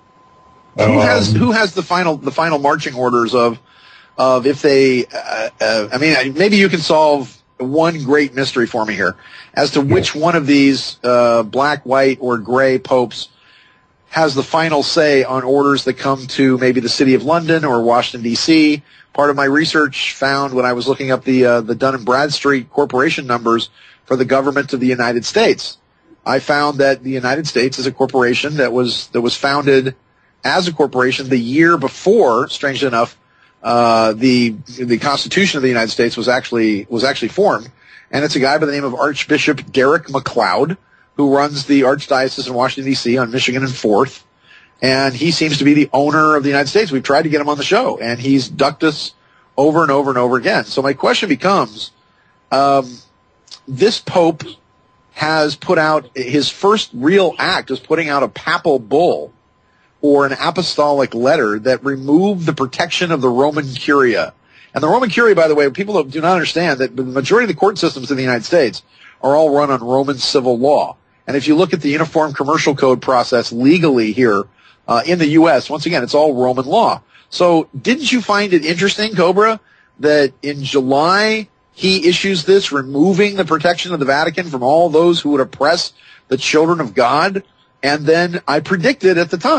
Who um, has who has the final the final marching orders of of if they? Uh, uh, I mean, maybe you can solve one great mystery for me here as to which yes. one of these uh, black, white, or gray popes has the final say on orders that come to maybe the City of London or Washington, D C Part of my research found when I was looking up the uh, the Dun and Bradstreet corporation numbers for the government of the United States, I found that the United States is a corporation that was that was founded as a corporation the year before, strangely enough, uh, the the Constitution of the United States was actually was actually formed, and it's a guy by the name of Archbishop Derek McLeod, who runs the Archdiocese in Washington, D C on Michigan and Fourth. And he seems to be the owner of the United States. We've tried to get him on the show, and he's ducked us over and over and over again. So my question becomes, um, this Pope has put out, his first real act is putting out a papal bull or an apostolic letter that removed the protection of the Roman Curia. And the Roman Curia, by the way, people do not understand that the majority of the court systems in the United States are all run on Roman civil law. And if you look at the Uniform Commercial Code process legally here, Uh, in the U S, once again, it's all Roman law. So didn't you find it interesting, Cobra, that in July he issues this, removing the protection of the Vatican from all those who would oppress the children of God? And then I predicted at the time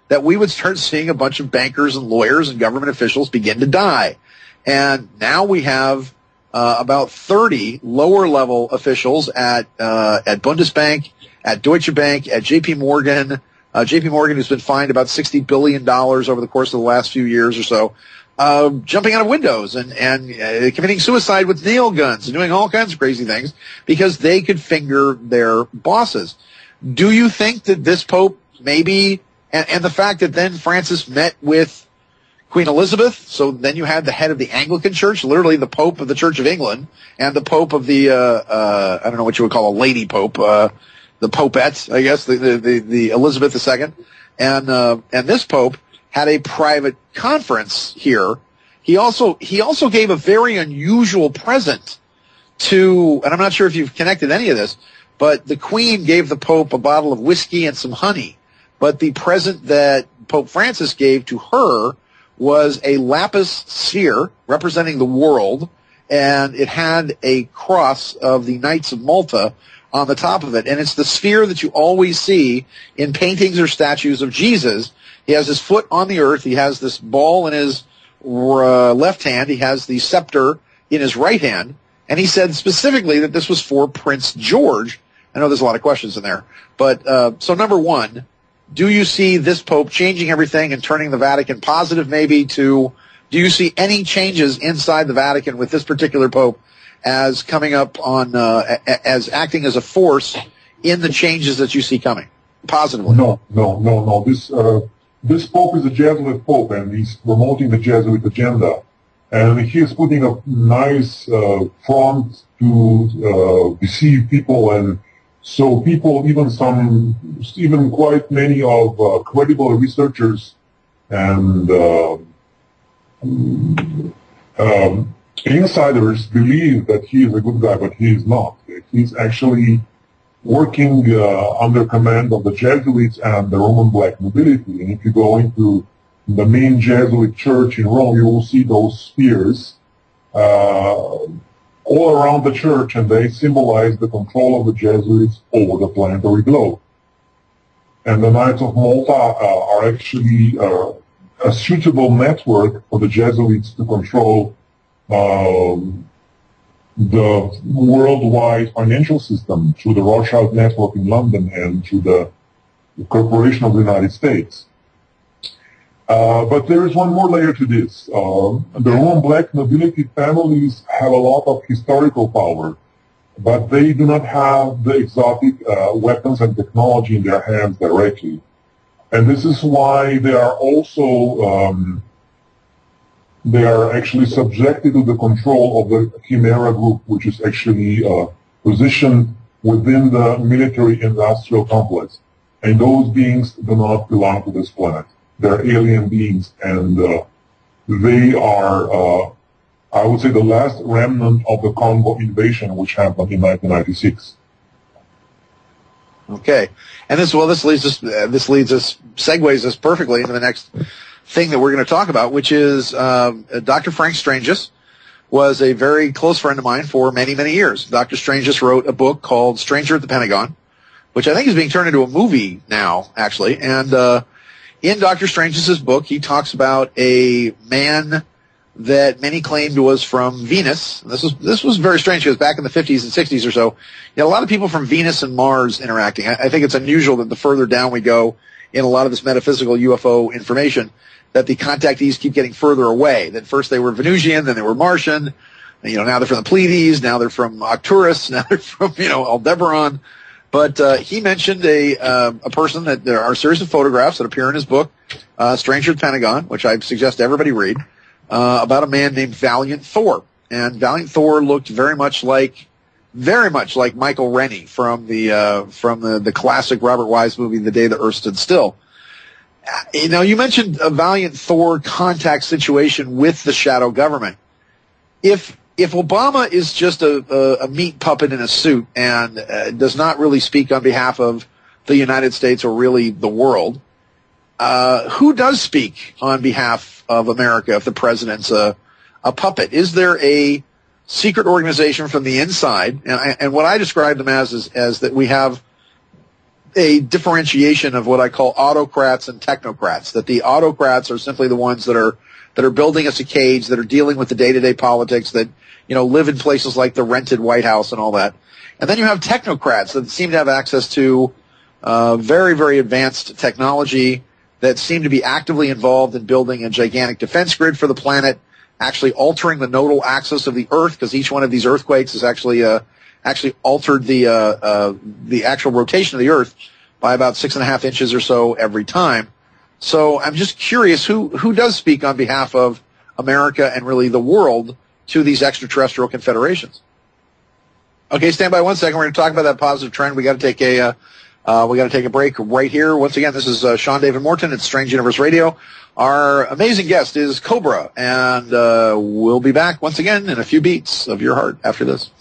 that we would start seeing a bunch of bankers and lawyers and government officials begin to die. And now we have uh, about thirty lower-level officials at uh, at Bundesbank, at Deutsche Bank, at J P Morgan. Uh, J P Morgan, who's been fined about sixty billion dollars over the course of the last few years or so, uh, jumping out of windows and, and uh, committing suicide with nail guns and doing all kinds of crazy things because they could finger their bosses. Do you think that this Pope maybe, and, and the fact that then Francis met with Queen Elizabeth, so then you had the head of the Anglican Church, literally the Pope of the Church of England, and the Pope of the, uh, uh, I don't know what you would call a lady Pope, uh, the Popette, I guess, the, the, the Elizabeth the Second. And, uh, and this Pope had a private conference here. He also, he also gave a very unusual present to, and I'm not sure if you've connected any of this, but the Queen gave the Pope a bottle of whiskey and some honey. But the present that Pope Francis gave to her was a lapis sphere representing the world, and it had a cross of the Knights of Malta on the top of it. And it's the sphere that you always see in paintings or statues of Jesus. He has his foot on the earth. He has this ball in his uh, left hand. He has the scepter in his right hand. And he said specifically that this was for Prince George. I know there's a lot of questions in there. But uh, so number one, do you see this Pope changing everything and turning the Vatican positive maybe to, do you see any changes inside the Vatican with this particular Pope as coming up on, uh, as acting as a force in the changes that you see coming, positively? No, no, no, no. This, uh, this Pope is a Jesuit Pope, and he's promoting the Jesuit agenda. And he is putting a nice uh, front to uh, deceive people, and so people, even some, even quite many of uh, credible researchers and uh, um, insiders believe that he is a good guy, but he is not. He's actually working uh, under command of the Jesuits and the Roman black nobility. And if you go into the main Jesuit church in Rome, you will see those spheres uh, all around the church, and they symbolize the control of the Jesuits over the planetary globe. And the Knights of Malta uh, are actually uh, a suitable network for the Jesuits to control um, the worldwide financial system through the Rothschild network in London and through the Corporation of the United States. Uh, but there is one more layer to this. Uh, the Roman black nobility families have a lot of historical power, but they do not have the exotic uh, weapons and technology in their hands directly. And this is why they are also, um, they are actually subjected to the control of the Chimera group, which is actually uh, positioned within the military-industrial complex. And those beings do not belong to this planet. They're alien beings, and uh, they are, uh, I would say, the last remnant of the Congo invasion, which happened in nineteen ninety-six. Okay, and this well, this leads us, uh, this leads us, segues us perfectly into the next thing that we're going to talk about, which is um, Doctor Frank Stranges was a very close friend of mine for many, many years. Doctor Stranges wrote a book called Stranger at the Pentagon, which I think is being turned into a movie now, actually, and. Uh, In Doctor Strange's book, he talks about a man that many claimed was from Venus. This was this was very strange because back in the fifties and sixties or so, you had a lot of people from Venus and Mars interacting. I, I think it's unusual that the further down we go in a lot of this metaphysical U F O information, that the contactees keep getting further away. That first they were Venusian, then they were Martian. You know, now they're from the Pleiades, now they're from Arcturus, now they're from, you know, Aldebaran. But uh, he mentioned a uh, a person that there are a series of photographs that appear in his book, uh, Stranger at the Pentagon, which I suggest everybody read, uh, about a man named Valiant Thor. And Valiant Thor looked very much like, very much like Michael Rennie from the uh, from the, the classic Robert Wise movie, The Day the Earth Stood Still. Uh, you know, you mentioned a Valiant Thor contact situation with the shadow government. If If Obama is just a, a, a meat puppet in a suit and uh, does not really speak on behalf of the United States or really the world, uh, who does speak on behalf of America if the president's a, a puppet? Is there a secret organization from the inside? And, I, and what I describe them as is as that we have a differentiation of what I call autocrats and technocrats, that the autocrats are simply the ones that are that are building us a cage, that are dealing with the day-to-day politics, that, you know, live in places like the rented White House and all that. And then you have technocrats that seem to have access to uh, very, very advanced technology, that seem to be actively involved in building a gigantic defense grid for the planet, actually altering the nodal axis of the Earth, because each one of these earthquakes has actually uh, actually altered the uh, uh, the actual rotation of the Earth by about six and a half inches or so every time. So I'm just curious, who who does speak on behalf of America and really the world to these extraterrestrial confederations? Okay, stand by one second. We're going to talk about that positive trend. We got to take a uh, uh, we got to take a break right here. Once again, this is uh, Sean David Morton at Strange Universe Radio. Our amazing guest is Cobra, and uh, we'll be back once again in a few beats of your heart after this.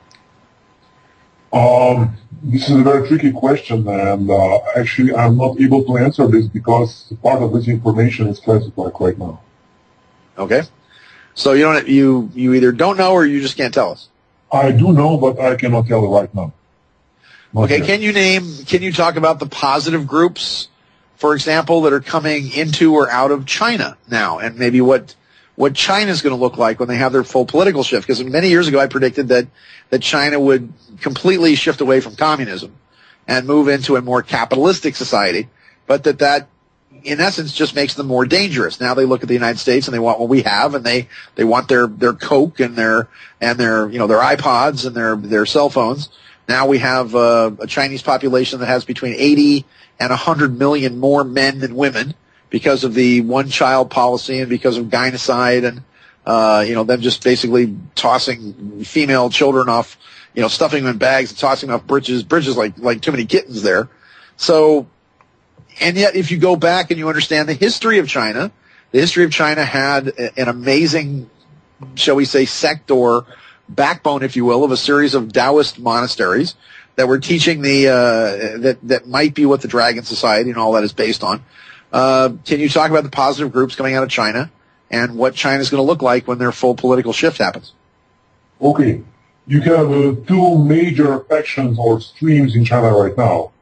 Um, this is a very tricky question, and uh, actually I'm not able to answer this because part of this information is classified right now. Okay, so you don't you you either don't know or you just can't tell us. I do know, but I cannot tell it right now. Not okay, yet. can you name? Can you talk about the positive groups, for example, that are coming into or out of China now, and maybe what what China is going to look like when they have their full political shift? Because many years ago I predicted that that China would completely shift away from communism and move into a more capitalistic society, but that that in essence just makes them more dangerous. Now they look at the United States and they want what we have, and they they want their their Coke and their and their you know their iPods and their their cell phones. Now we have uh, a Chinese population that has between eighty and one hundred million more men than women because of the one-child policy and because of gynocide and, uh, you know, them just basically tossing female children off, you know, stuffing them in bags and tossing them off bridges, bridges like, like too many kittens there. So, and yet if you go back and you understand the history of China, the history of China had an amazing, shall we say, sect or backbone, if you will, of a series of Taoist monasteries that were teaching the uh, that that might be what the Dragon Society and all that is based on. Uh, can you talk about the positive groups coming out of China and what China is going to look like when their full political shift happens? Okay, you have uh, two major factions or streams in China right now.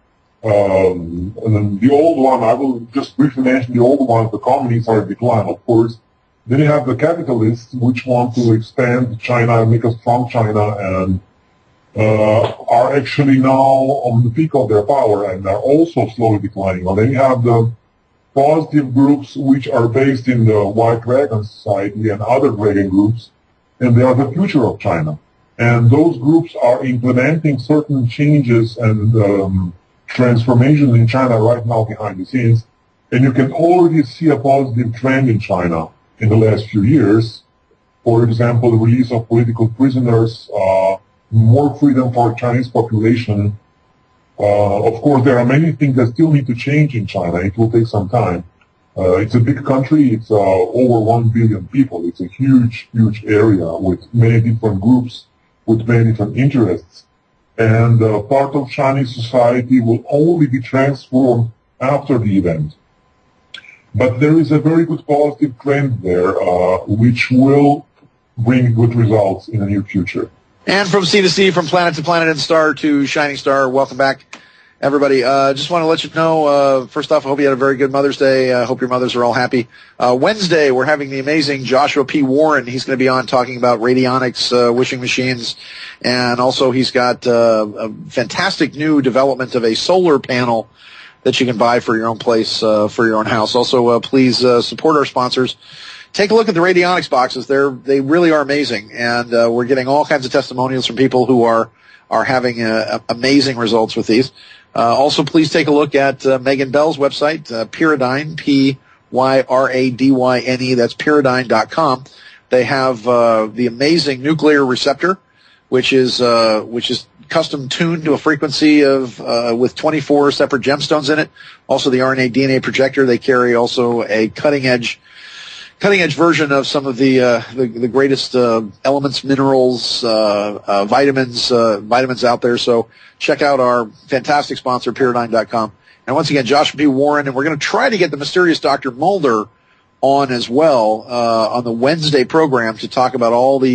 Um, and then the old one, I will just briefly mention the old one. The communists are in decline, of course. Then you have the capitalists, which want to expand China and make a strong China, and uh, are actually now on the peak of their power and are also slowly declining. And then you have the positive groups, which are based in the White Dragon Society and other dragon groups, and they are the future of China. And those groups are implementing certain changes and um, transformations in China right now behind the scenes. And you can already see a positive trend in China in the last few years. For example, the release of political prisoners, uh, more freedom for Chinese population. Uh, of course, there are many things that still need to change in China. It will take some time. Uh, it's a big country. It's uh, over one billion people. It's a huge, huge area with many different groups, with many different interests. And uh, part of Chinese society will only be transformed after the event. But there is a very good positive trend there, uh, which will bring good results in the near future. And from sea to sea, from planet to planet and star to shining star, welcome back, everybody. Uh, just want to let you know, uh, first off, I hope you had a very good Mother's Day. I uh, hope your mothers are all happy. Uh, Wednesday, we're having the amazing Joshua P. Warren. He's going to be on talking about radionics, uh, wishing machines. And also he's got uh, a fantastic new development of a solar panel that you can buy for your own place, uh, for your own house. Also, uh, please uh, support our sponsors. Take a look at the radionics boxes. They're they really are amazing, and uh, we're getting all kinds of testimonials from people who are are having uh, amazing results with these. Uh, also, please take a look at uh, Megan Bell's website, uh, Pyradyn, P Y R A D Y N E. That's pyradyn dot com. They have uh, the amazing nuclear receptor, which is uh, which is custom tuned to a frequency of uh, with twenty-four separate gemstones in it. Also, the R N A D N A projector. They carry also a cutting edge. Cutting edge version of some of the uh, the, the greatest uh, elements, minerals, uh, uh, vitamins, uh, vitamins out there. So check out our fantastic sponsor, pyradyn dot com. And once again, Joshua P. Warren, and we're going to try to get the mysterious Doctor Mulder on as well uh, on the Wednesday program to talk about all the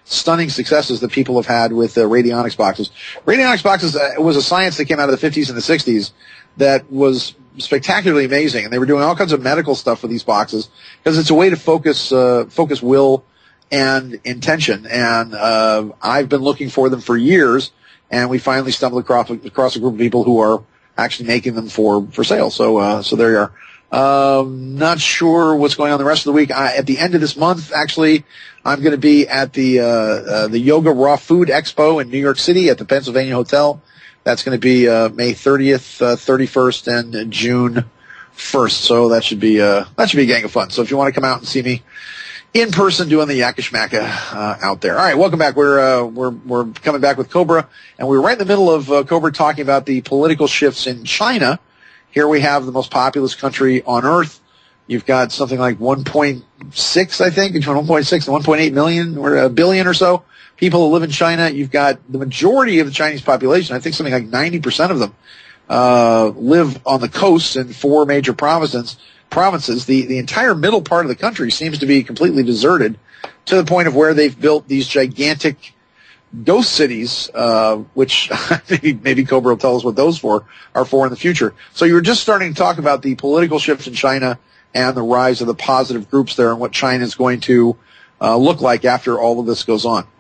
stunning successes that people have had with uh, radionics boxes. Radionics boxes uh, was a science that came out of the fifties and the sixties that was spectacularly amazing, and they were doing all kinds of medical stuff with these boxes because it's a way to focus uh, focus will and intention. And uh, I've been looking for them for years, and we finally stumbled across across a group of people who are actually making them for for sale. So uh, so there you are. Um, not sure what's going on the rest of the week. I, at the end of this month, actually, I'm going to be at the uh, uh, the Yoga Raw Food Expo in New York City at the Pennsylvania Hotel. That's going to be uh, May thirtieth, uh, thirty-first, and June first. So that should be uh, that should be a gang of fun. So if you want to come out and see me in person doing the Yakishmaka uh, out there. All right, welcome back. We're uh, we're we're coming back with Cobra, and we're right in the middle of uh, Cobra talking about the political shifts in China. Here we have the most populous country on earth. You've got something like one point six, I think, between one point six and one point eight million or a billion or so people who live in China. You've got the majority of the Chinese population, I think something like ninety percent of them, uh, live on the coast in four major provinces. Provinces. The, the entire middle part of the country seems to be completely deserted to the point of where they've built these gigantic ghost cities, uh, which maybe, maybe Cobra will tell us what those for are for in the future. So you were just starting to talk about the political shifts in China and the rise of the positive groups there and what China is going to uh, look like after all of this goes on.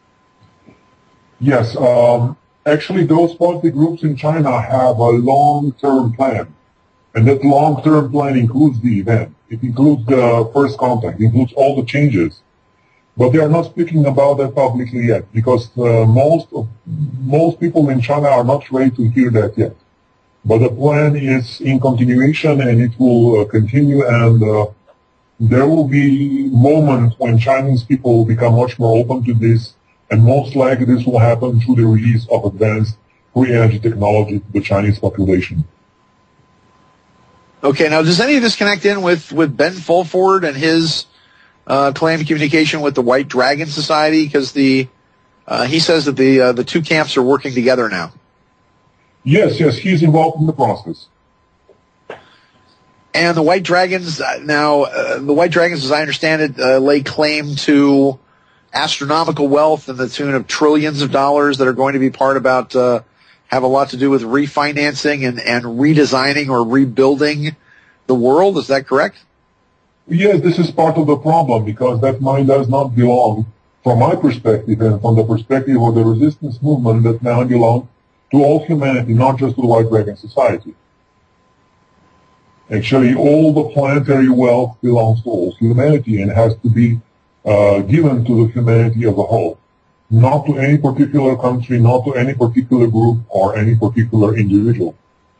Yes, um, actually those positive groups in China have a long-term plan. And that long-term plan includes the event. It includes the first contact. It includes all the changes. But they are not speaking about that publicly yet because uh, most of, most people in China are not ready to hear that yet. But the plan is in continuation and it will uh, continue, and uh, there will be moments when Chinese people will become much more open to this, and most likely this will happen through the release of advanced free energy technology to the Chinese population. Okay, now does any of this connect in with, with Ben Fulford and his uh, claim communication with the White Dragon Society? Because the uh, he says that the uh, the two camps are working together now. Yes, yes, he's involved in the process. And the White Dragons uh, now, uh, the White Dragons, as I understand it, uh, lay claim to astronomical wealth in the tune of trillions of dollars that are going to be part about. Uh, have a lot to do with refinancing and, and redesigning or rebuilding the world. Is that correct? Yes, this is part of the problem because that money does not belong, from my perspective and from the perspective of the resistance movement, that now belong to all humanity, not just to the White Dragon Society. Actually, all the planetary wealth belongs to all humanity and has to be uh, given to the humanity as a whole. Not to any particular country, not to any particular group or any particular individual.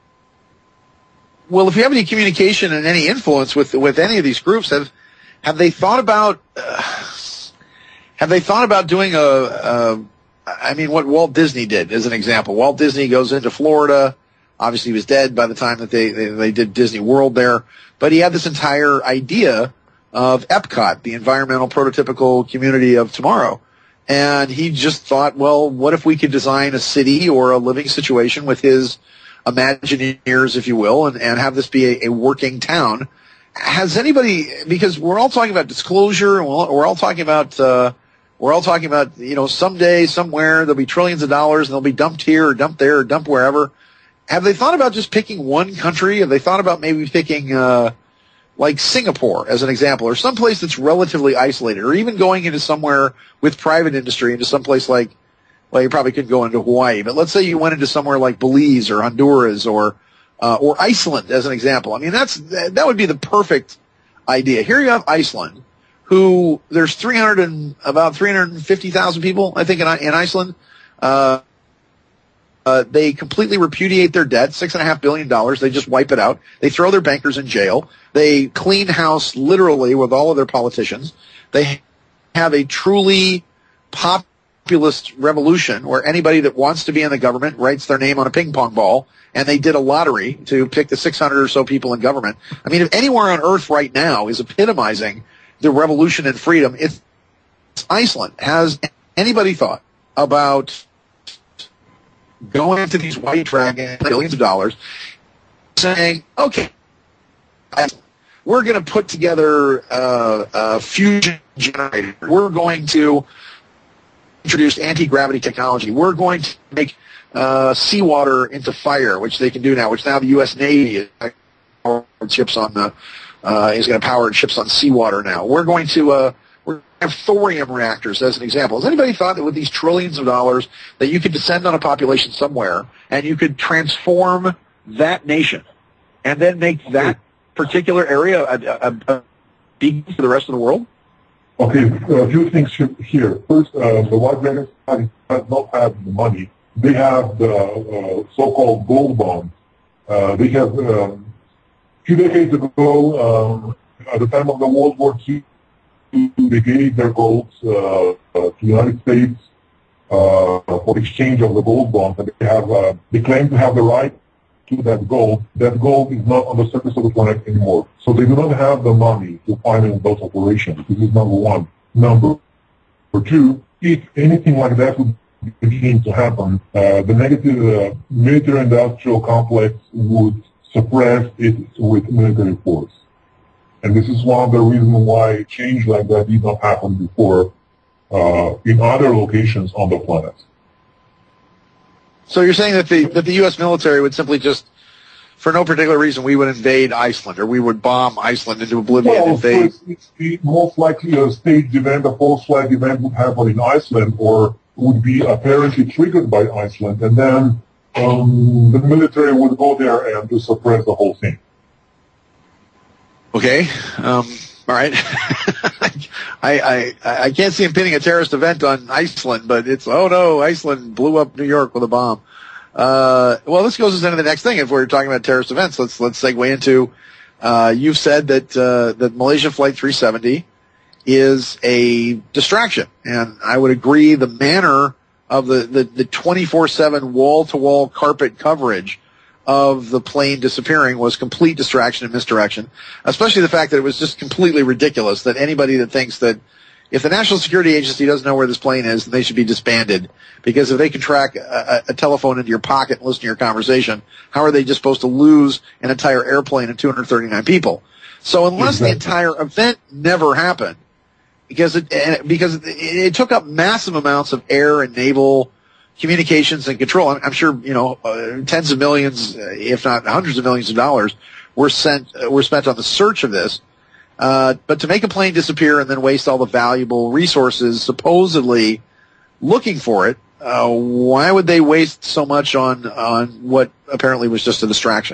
Well, if you have any communication and any influence with with any of these groups, have have they thought about uh, have they thought about doing a, a I mean, what Walt Disney did as an example? Walt Disney goes into Florida. Obviously, he was dead by the time that they they, they did Disney World there, but he had this entire idea of Epcot, the environmental prototypical community of tomorrow. And he just thought, well, what if we could design a city or a living situation with his Imagineers, if you will, and, and have this be a, a working town? Has anybody, because we're all talking about disclosure, and we're all, we're all talking about, uh, we're all talking about, you know, someday, somewhere, there'll be trillions of dollars, and they'll be dumped here or dumped there or dumped wherever. Have they thought about just picking one country? Have they thought about maybe picking, uh, like Singapore as an example, or someplace that's relatively isolated, or even going into somewhere with private industry, into someplace like, well, you probably couldn't go into Hawaii, but let's say you went into somewhere like Belize or Honduras or uh, or Iceland as an example. I mean, that's that would be the perfect idea. Here you have Iceland, who there's three hundred and about three hundred fifty thousand people, I think, in, in Iceland. Uh, Uh, they completely repudiate their debt, six and a half billion dollars. They just wipe it out. They throw their bankers in jail. They clean house literally with all of their politicians. They have a truly populist revolution where anybody that wants to be in the government writes their name on a ping pong ball, and they did a lottery to pick the six hundred or so people in government. I mean, if anywhere on earth right now is epitomizing the revolution and freedom, it's Iceland. Has anybody thought about going to these white dragons, billions of dollars, saying, okay, we're going to put together uh, a fusion generator. We're going to introduced anti-gravity technology. We're going to make uh, seawater into fire, which they can do now, which now the U S Navy is powered ships on the, uh, is going to power ships on seawater now. We're going to uh, we're going to have thorium reactors, as an example. Has anybody thought that with these trillions of dollars that you could descend on a population somewhere and you could transform that nation and then make that particular area a, a, a beacon for the rest of the world? Okay, a few things here. First, uh, the White Dragon Society does not have the money. They have the uh, so-called gold bond. Uh, they have, um, a few decades ago, um, at the time of the World War Two, they gave their gold uh, uh, to the United States uh, for exchange of the gold bonds. And they have, uh, they claim to have the right to that gold. That gold is not on the surface of the planet anymore. So they do not have the money to finance those operations. This is number one. Number two, if anything like that would begin to happen, uh, the negative uh, military-industrial complex would suppress it with military force. And this is one of the reasons why change like that did not happen before uh, in other locations on the planet. So you're saying that the that the U S military would simply just, for no particular reason, we would invade Iceland, or we would bomb Iceland into oblivion well, if they... It's, it's the most likely a staged event, a false-flag event would happen in Iceland, or would be apparently triggered by Iceland, and then um, the military would go there and to suppress the whole thing. Okay, um, all right. I, I I can't see him pinning a terrorist event on Iceland, but it's, oh no, Iceland blew up New York with a bomb. Uh, well, this goes us into the next thing. If we're talking about terrorist events, let's let's segue into. Uh, you've said that uh, that Malaysia Flight three seventy is a distraction, and I would agree. The manner of the the, the twenty-four seven wall-to-wall carpet coverage of the plane disappearing was complete distraction and misdirection, especially the fact that it was just completely ridiculous that anybody that thinks that if the National Security Agency doesn't know where this plane is, then they should be disbanded, because if they can track a, a telephone into your pocket and listen to your conversation, how are they just supposed to lose an entire airplane and two hundred thirty-nine people? So unless exactly. the entire event never happened, because it, because it, it took up massive amounts of air and naval communications and control. I'm, I'm sure, you know, uh, tens of millions, uh, if not hundreds of millions of dollars were sent, uh, were spent on the search of this. Uh, but to make a plane disappear and then waste all the valuable resources supposedly looking for it, uh, why would they waste so much on, on what apparently was just a distraction?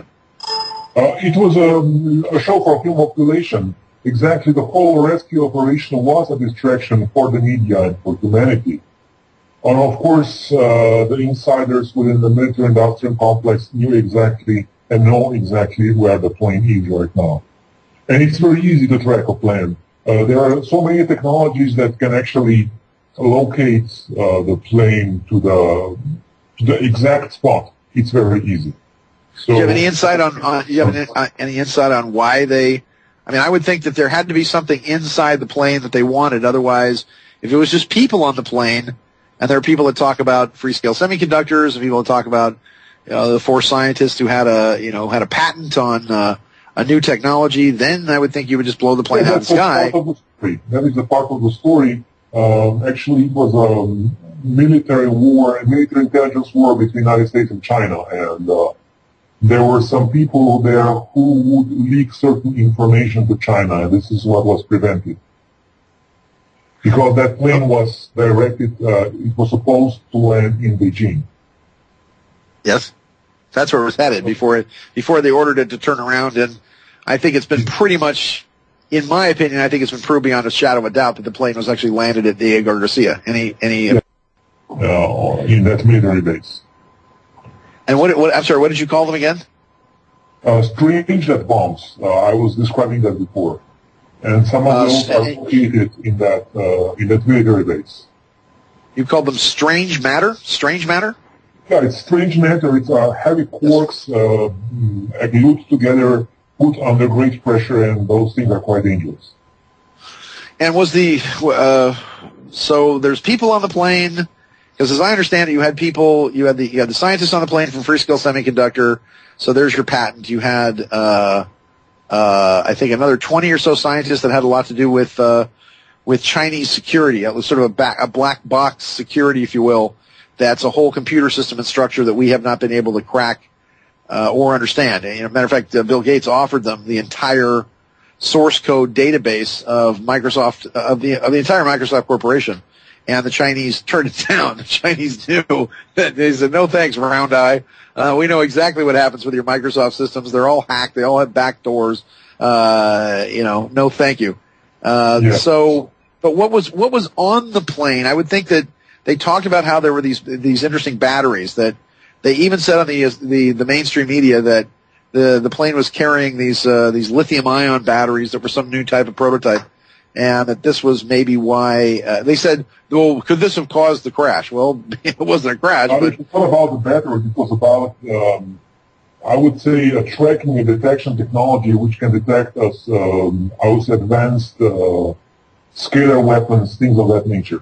Uh, it was a, a show for human population. Exactly, the whole rescue operation was a distraction for the media and for humanity. And of course, uh, the insiders within the military-industrial complex knew exactly and know exactly where the plane is right now. And it's very easy to track a plane. Uh, there are so many technologies that can actually locate uh, the plane to the to the exact spot. It's very easy. So, do you have any insight on? on do you have any, uh, any insight on why they? I mean, I would think that there had to be something inside the plane that they wanted. Otherwise, if it was just people on the plane, and there are people that talk about free-scale semiconductors, and people that talk about you know, the four scientists who had a you know had a patent on uh, a new technology, then I would think you would just blow the plane yeah, out of the sky. Part of the story. That is a part of the story. Um, actually, it was a military war, a military intelligence war between the United States and China, and uh, there were some people there who would leak certain information to China, and this is what was prevented. Because that plane was directed, uh, it was supposed to land in Beijing. Yes, that's where it was headed before it, before they ordered it to turn around. And I think it's been pretty much, in my opinion, I think it's been proved beyond a shadow of a doubt that the plane was actually landed at Diego Garcia. Any, any, yeah. uh, in that military base. And what, what? I'm sorry, what did you call them again? Uh, strange jet bombs. Uh, I was describing that before. And some of uh, those are located in that uh, in that military base. You called them strange matter? Strange matter? Yeah, it's strange matter. It's a heavy quarks uh, glued together, put under great pressure, and those things are quite dangerous. And was the uh, so there's people on the plane? Because as I understand it, you had people, you had the you had the scientists on the plane from Freescale Semiconductor. So there's your patent. You had. Uh, Uh, I think another twenty or so scientists that had a lot to do with uh, with Chinese security. It was sort of a, back, a black box security, if you will. That's a whole computer system and structure that we have not been able to crack uh, or understand. And, you know, matter of fact, uh, Bill Gates offered them the entire source code database of Microsoft, uh, of the of the entire Microsoft Corporation, and the Chinese turned it down. The Chinese knew that they said, "No thanks, round eye. Uh, we know exactly what happens with your Microsoft systems. They're all hacked. They all have back doors. Uh, you know, no thank you." Uh, yeah. So, but what was what was on the plane? I would think that they talked about how there were these these interesting batteries that they even said on the the, the mainstream media that the the plane was carrying these uh, these lithium ion batteries that were some new type of prototype, and that this was maybe why uh, they said, "Well, could this have caused the crash?" Well, it wasn't a crash. Uh, but it's not about the batteries. It was about um, I would say a tracking and detection technology which can detect us. Um, I would say advanced uh, scalar weapons, things of that nature.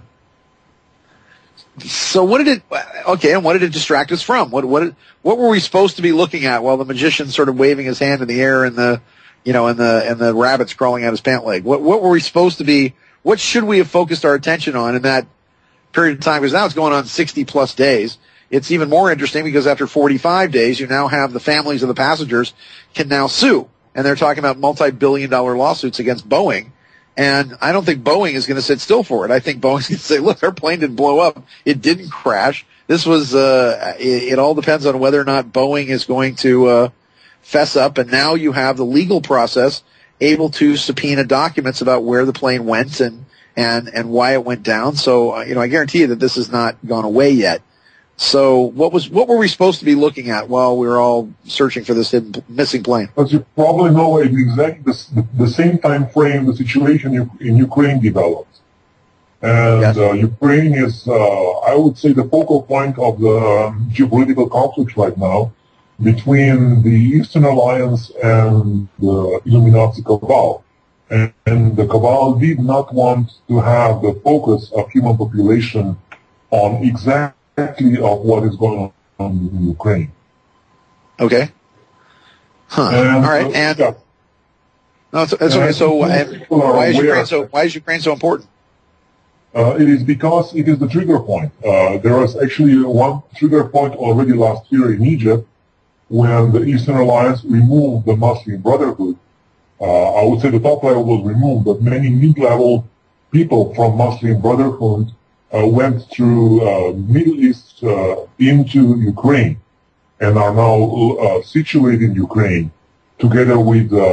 So what did it? Okay, and what did it distract us from? What what what were we supposed to be looking at while the magician sort of waving his hand in the air and the, you know, and the and the rabbit's crawling out his pant leg? What what were we supposed to be? What should we have focused our attention on in that period of time? Because now it's going on sixty plus days. It's even more interesting because after forty-five days, you now have the families of the passengers can now sue, and they're talking about multi-billion dollar lawsuits against Boeing. And I don't think Boeing is going to sit still for it. I think Boeing's going to say, look, our plane didn't blow up. It didn't crash. This was, uh, it, it all depends on whether or not Boeing is going to, uh, fess up. And now you have the legal process able to subpoena documents about where the plane went and, and, and why it went down. So, uh, you know, I guarantee you that this has not gone away yet. So what was, what were we supposed to be looking at while we were all searching for this hidden, missing plane? As you probably know, at exactly the, the same time frame the situation in Ukraine developed. And yes. uh, Ukraine is, uh, I would say, the focal point of the um, geopolitical conflict right now between the Eastern Alliance and the Illuminati cabal. And, and the cabal did not want to have the focus of human population on exactly Exactly of what is going on in Ukraine. Okay. Huh. And, All right. Uh, and yeah. no, it's, it's okay. So, and why is Ukraine so? Why is Ukraine so important? Uh, it is because it is the trigger point. Uh, there was actually one trigger point already last year in Egypt when the Eastern Alliance removed the Muslim Brotherhood. Uh, I would say the top level was removed, but many mid-level people from Muslim Brotherhood Uh, went through uh, Middle East uh, into Ukraine and are now uh, situated in Ukraine together with uh,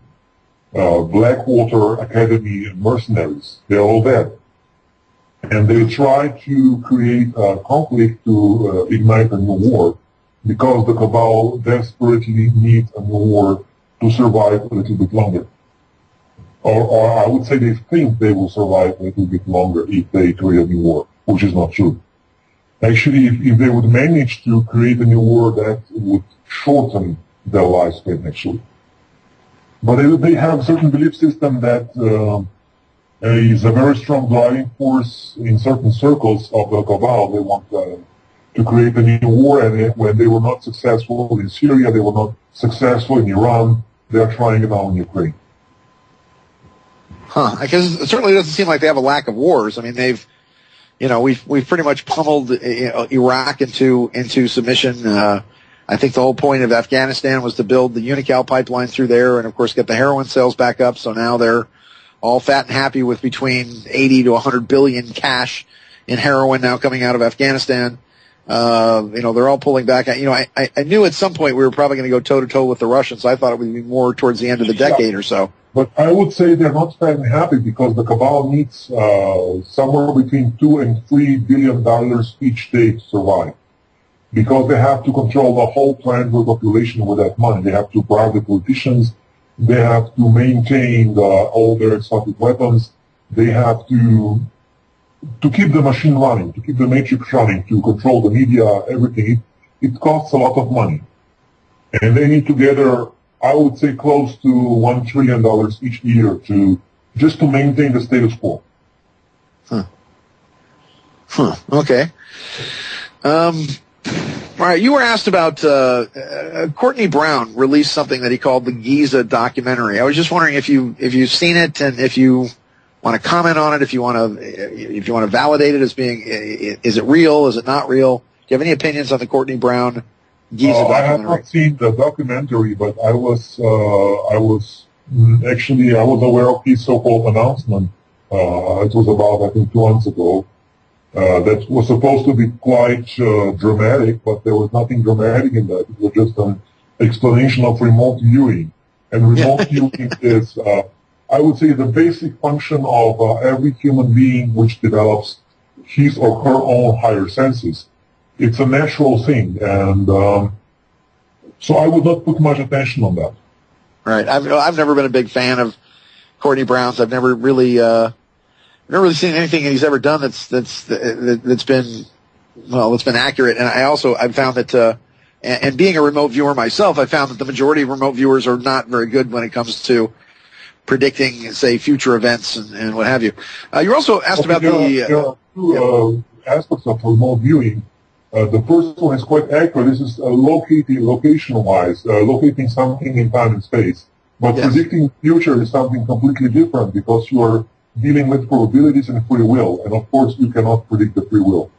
uh, Blackwater Academy mercenaries. They're all dead. And they try to create a conflict to uh, ignite a new war because the cabal desperately needs a new war to survive a little bit longer. Or, or I would say they think they will survive a little bit longer if they create a new war, which is not true. Actually, if, if they would manage to create a new war, that would shorten their lifespan, actually. But they, they have a certain belief system that uh, is a very strong driving force in certain circles of the cabal. They want uh, to create a new war, and when they were not successful in Syria, they were not successful in Iran, they are trying it now in Ukraine. Huh, because it certainly doesn't seem like they have a lack of wars. I mean, they've, you know, we've, we've pretty much pummeled Iraq into, into submission. Uh, I think the whole point of Afghanistan was to build the Unocal pipeline through there and, of course, get the heroin sales back up. So now they're all fat and happy with between eighty to one hundred billion cash in heroin now coming out of Afghanistan. Uh, you know, they're all pulling back. You know, I, I knew at some point we were probably going to go toe-to-toe with the Russians. I thought it would be more towards the end of the decade or so. But I would say they're not fat and happy because the cabal needs uh, somewhere between two and three billion dollars each day to survive. Because they have to control the whole planet population with that money. They have to bribe the politicians. They have to maintain the, all their exotic weapons. They have to to keep the machine running, to keep the matrix running, to control the media, everything. It, it costs a lot of money, and they need together, I would say, close to one trillion dollars each year to just to maintain the status quo. Huh. Huh. Okay. Um, all right. You were asked about uh, uh, Courtney Brown released something that he called the Giza documentary. I was just wondering if you if you've seen it and if you want to comment on it, if you want to, if you want to validate it as being, is it real? Is it not real? Do you have any opinions on the Courtney Brown Giza uh, documentary? I have not seen the documentary, but I was, uh, I was actually, I was aware of his so-called announcement. Uh, it was about, I think, two months ago. Uh, that was supposed to be quite uh, dramatic, but there was nothing dramatic in that. It was just an explanation of remote viewing. And remote viewing is, uh, I would say, the basic function of uh, every human being which develops his or her own higher senses. It's a natural thing, and um, so I would not put much attention on that. Right. I've I've never been a big fan of Courtney Brown's. I've never really uh, never really seen anything he's ever done that's that's that's been well, that's been accurate. And I also I've found that, uh, and, and being a remote viewer myself, I found that the majority of remote viewers are not very good when it comes to predicting, say, future events and, and what have you. Uh, you're also asked okay, about there the. Are, there are two yeah. uh, aspects of remote viewing. Uh, the first one is quite accurate. This is uh, locating, location-wise, uh, locating something in time and space. But yes. predicting the future is something completely different because you are dealing with probabilities and free will, and of course you cannot predict the free will.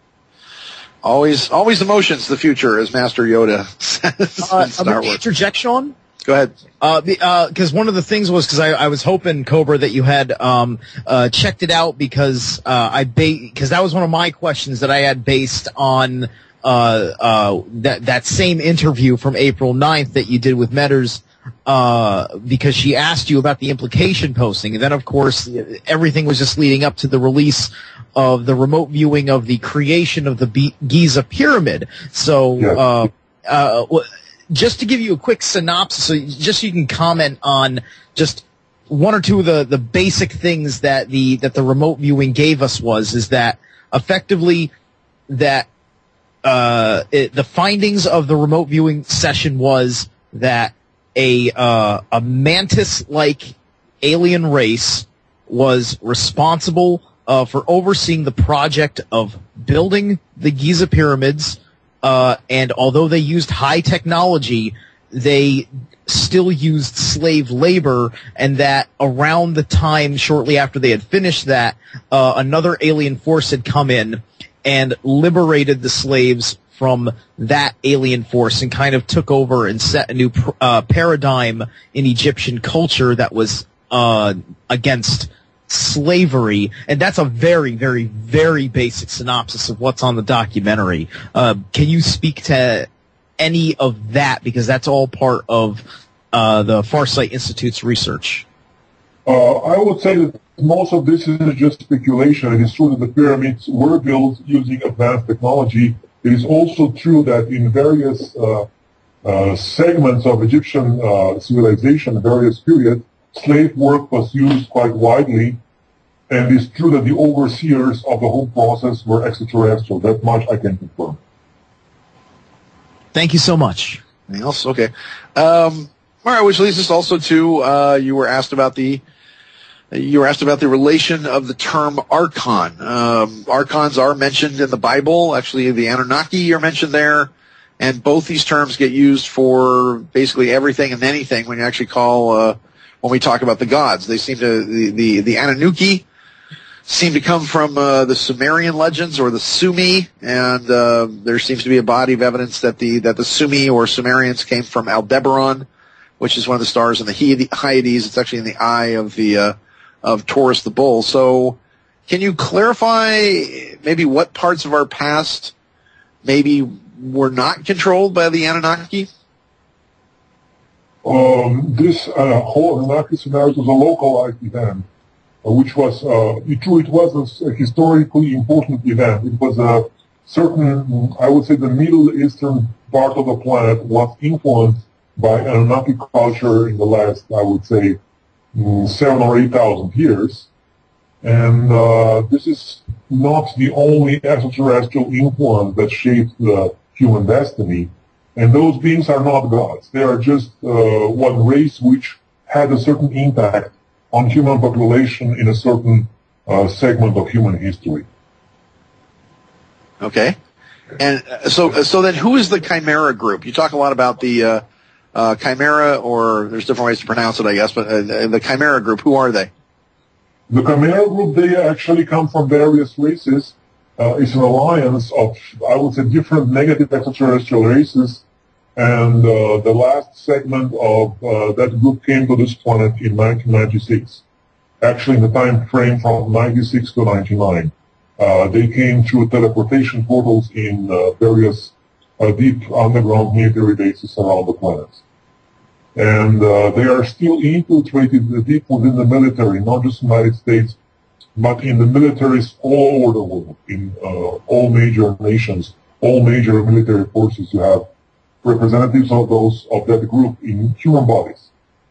Always, always emotions. The future, as Master Yoda says uh, in Star Wars. Interjection on. Go ahead. Uh, because uh, one of the things was because I, I was hoping, Cobra, that you had um, uh, checked it out because uh, I because ba- that was one of my questions that I had based on uh, uh, that that same interview from April ninth that you did with Metters, uh, because she asked you about the implication posting, and then of course everything was just leading up to the release of the remote viewing of the creation of the B- Giza pyramid. So. Yeah. Uh, uh, Just to give you a quick synopsis, so just so you can comment on just one or two of the, the basic things that the that the remote viewing gave us was is that effectively that uh, it, the findings of the remote viewing session was that a uh, a mantis-like alien race was responsible uh, for overseeing the project of building the Giza pyramids. Uh, and although they used high technology, they still used slave labor, and that around the time shortly after they had finished that, uh, another alien force had come in and liberated the slaves from that alien force and kind of took over and set a new uh, paradigm in Egyptian culture that was uh, against slavery, and that's a very, very, very basic synopsis of what's on the documentary. Uh, can you speak to any of that, because that's all part of uh, the Farsight Institute's research? Uh, I would say that most of this is just speculation. It is true that the pyramids were built using advanced technology. It is also true that in various uh, uh, segments of Egyptian uh, civilization, various periods, slave work was used quite widely, and it's true that the overseers of the whole process were extraterrestrial. That much I can confirm. Thank you so much. Anything else? Okay. Um, all right, which leads us also to, uh, you were asked about the, you were asked about the relation of the term archon. Um, archons are mentioned in the Bible. Actually, the Anunnaki are mentioned there. And both these terms get used for basically everything and anything when you actually call, uh, when we talk about the gods. They seem to, the, the, the Anunnaki seem to come from uh, the Sumerian legends or the Sumi, and uh, there seems to be a body of evidence that the that the Sumi or Sumerians came from Aldebaran, which is one of the stars in the Hyades. It's actually in the eye of the uh, of Taurus the bull. So, can you clarify maybe what parts of our past maybe were not controlled by the Anunnaki? Um, this uh, whole Anunnaki scenario was a localized event. Uh, which was, uh, true, it was a, a historically important event. It was a certain, I would say the Middle Eastern part of the planet was influenced by Anunnaki culture in the last, I would say, mm, seven or eight thousand years. And uh, this is not the only extraterrestrial influence that shaped the human destiny. And those beings are not gods. They are just uh, one race which had a certain impact on human population in a certain uh, segment of human history. Okay. And uh, so so then who is the Chimera group? You talk a lot about the uh, uh, Chimera, or there's different ways to pronounce it, I guess, but uh, the Chimera group, who are they? The Chimera group, they actually come from various races. Uh, it's an alliance of, I would say, different negative extraterrestrial races. And uh, the last segment of uh, that group came to this planet in nineteen ninety-six. Actually, in the time frame from ninety-six to ninety-nine. Uh, they came through teleportation portals in uh, various uh, deep underground military bases around the planet. And uh, they are still infiltrated deep within the military, not just the United States, but in the militaries all over the world, in uh, all major nations, all major military forces. You have representatives of those of that group in human bodies.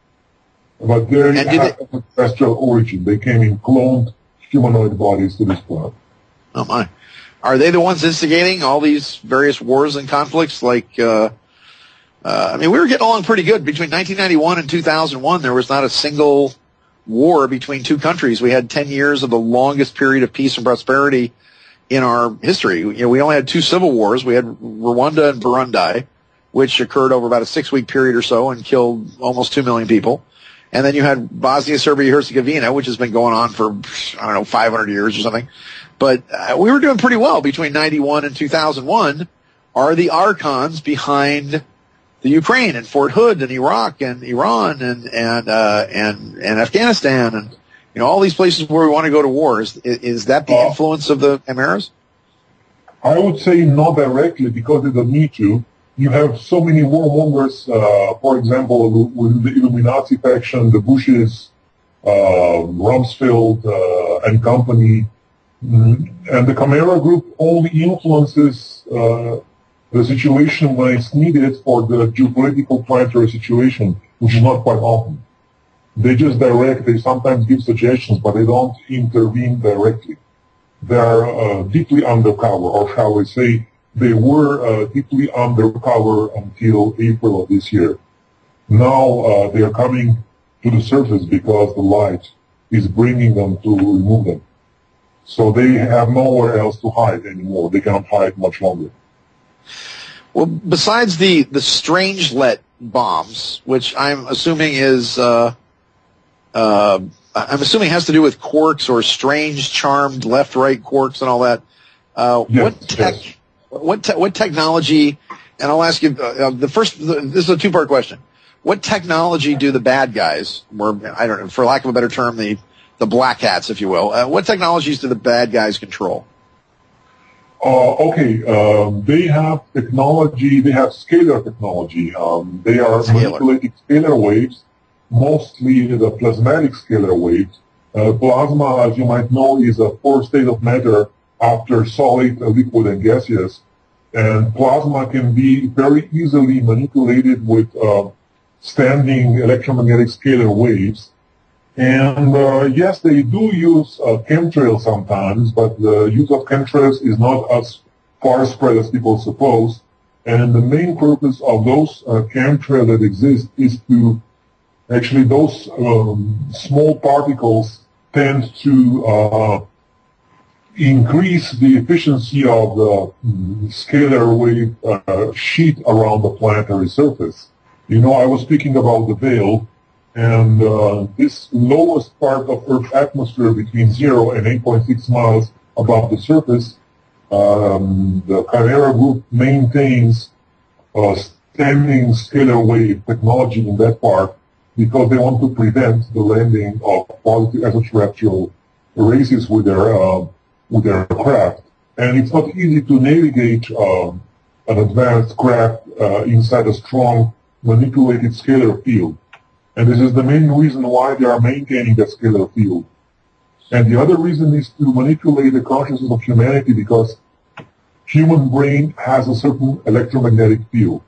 But they have an ancestral origin. They came in cloned humanoid bodies to this planet. Oh my! Are they the ones instigating all these various wars and conflicts? Like, uh, uh, I mean, we were getting along pretty good between nineteen ninety-one and two thousand one. There was not a single war between two countries. We had ten years of the longest period of peace and prosperity in our history. You know, we only had two civil wars. We had Rwanda and Burundi, which occurred over about a six-week period or so and killed almost two million people. And then you had Bosnia, Serbia, Herzegovina, which has been going on for, I don't know, five hundred years or something. But uh, we were doing pretty well between ninety-one and two thousand one. Are the archons behind the Ukraine and Fort Hood and Iraq and Iran and and uh, and and Afghanistan and you know all these places where we want to go to war? Is is that the influence of the Chimeras? I would say not directly because they don't need to. You have so many warmongers, uh, for example, within the Illuminati faction, the Bushes, uh, Rumsfeld uh, and company, mm, and the Chimera group only influences uh, the situation when it's needed for the geopolitical planetary situation, which is not quite often. They just direct, they sometimes give suggestions, but they don't intervene directly. They are uh, deeply undercover, or shall we say, they were uh, deeply undercover until April of this year. Now uh, they are coming to the surface because the light is bringing them to remove them. So they have nowhere else to hide anymore. They cannot hide much longer. Well, besides the, the Strangelet bombs, which I'm assuming is, uh, uh, I'm assuming has to do with quarks or strange, charmed left-right quarks and all that, uh, yes, what tech... Yes. What te- what technology? And I'll ask you uh, the first. The, this is a two part question. What technology do the bad guys, or I don't know, for lack of a better term, the the black hats, if you will, uh, what technologies do the bad guys control? Uh, okay, um, they have technology. They have scalar technology. Um, they are Scalar. manipulating scalar waves, mostly the plasmatic scalar waves. Uh, plasma, as you might know, is a fourth state of matter after solid, liquid, and gaseous. And plasma can be very easily manipulated with uh, standing electromagnetic scalar waves. And uh, yes, they do use uh, chemtrails sometimes, but the use of chemtrails is not as far spread as people suppose. And the main purpose of those uh, chemtrails that exist is to actually those um, small particles tend to uh, increase the efficiency of the mm, scalar wave uh, sheet around the planetary surface. You know, I was speaking about the veil, and uh, this lowest part of Earth's atmosphere between zero and eight point six miles above the surface, um, the Chimera group maintains uh, standing scalar wave technology in that part because they want to prevent the landing of positive extraterrestrial races with their uh, with their craft. And it's not easy to navigate um, an advanced craft uh, inside a strong manipulated scalar field. And this is the main reason why they are maintaining that scalar field. And the other reason is to manipulate the consciousness of humanity because human brain has a certain electromagnetic field.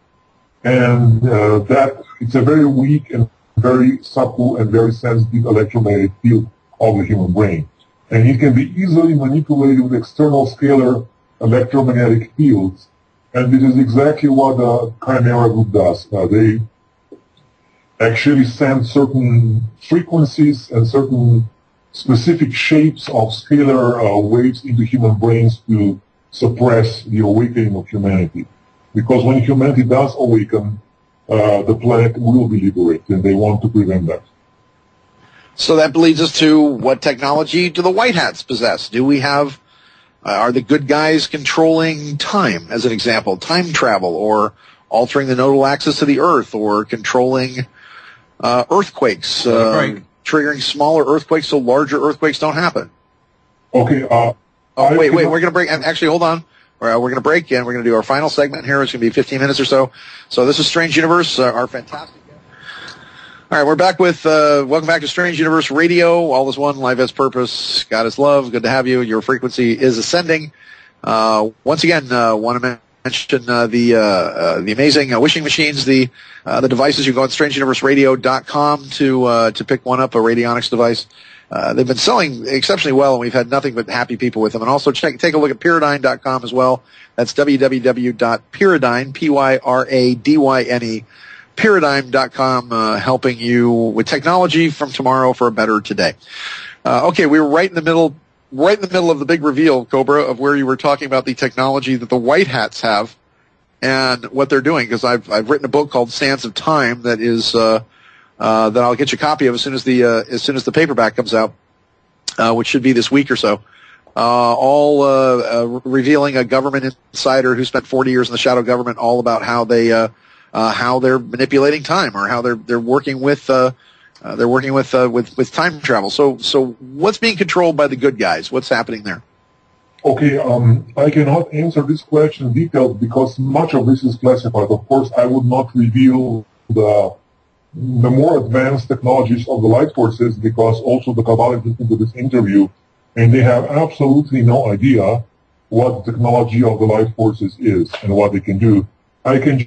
And uh, that it's a very weak and very subtle and very sensitive electromagnetic field of the human brain. And it can be easily manipulated with external scalar electromagnetic fields. And this is exactly what the Chimera group does. Uh, they actually send certain frequencies and certain specific shapes of scalar uh, waves into human brains to suppress the awakening of humanity. Because when humanity does awaken, uh, the planet will be liberated, and they want to prevent that. So that leads us to what technology do the white hats possess? Do we have, uh, are the good guys controlling time, as an example, time travel, or altering the nodal axis of the Earth, or controlling uh, earthquakes, uh, right. triggering smaller earthquakes so larger earthquakes don't happen? Okay. Uh, oh, wait, wait, we're going to break. Actually, hold on. We're, we're going to break and we're going to do our final segment here. It's going to be fifteen minutes or so. So this is Strange Universe, uh, our fantastic. All right, we're back with, uh, welcome back to Strange Universe Radio. All is one, life has purpose, God is love. Good to have you. Your frequency is ascending. Uh, once again, uh, want to mention uh, the uh, uh, the amazing uh, wishing machines, the uh, the devices. You go on strange universe radio dot com to uh, to pick one up, a radionics device. Uh, they've been selling exceptionally well, and we've had nothing but happy people with them. And also check, take a look at pyridine dot com as well. That's w w w dot pyridine, P Y R A D Y N E, pyridine dot com, uh, helping you with technology from tomorrow for a better today. Uh, okay, we were right in the middle, right in the middle of the big reveal, Cobra, of where you were talking about the technology that the white hats have and what they're doing. Because I've I've written a book called Sands of Time that is uh, uh, that I'll get you a copy of as soon as the uh, as soon as the paperback comes out, uh, which should be this week or so. Uh, all uh, uh, revealing a government insider who spent forty years in the shadow government, all about how they. Uh, Uh, how they're manipulating time, or how they're they're working with uh, uh, they're working with uh, with with time travel. So so what's being controlled by the good guys? What's happening there? Okay, um, I cannot answer this question in detail because much of this is classified. Of course, I would not reveal the the more advanced technologies of the light forces because also the Kabbalah is listening to this interview, and they have absolutely no idea what the technology of the light forces is and what they can do. I can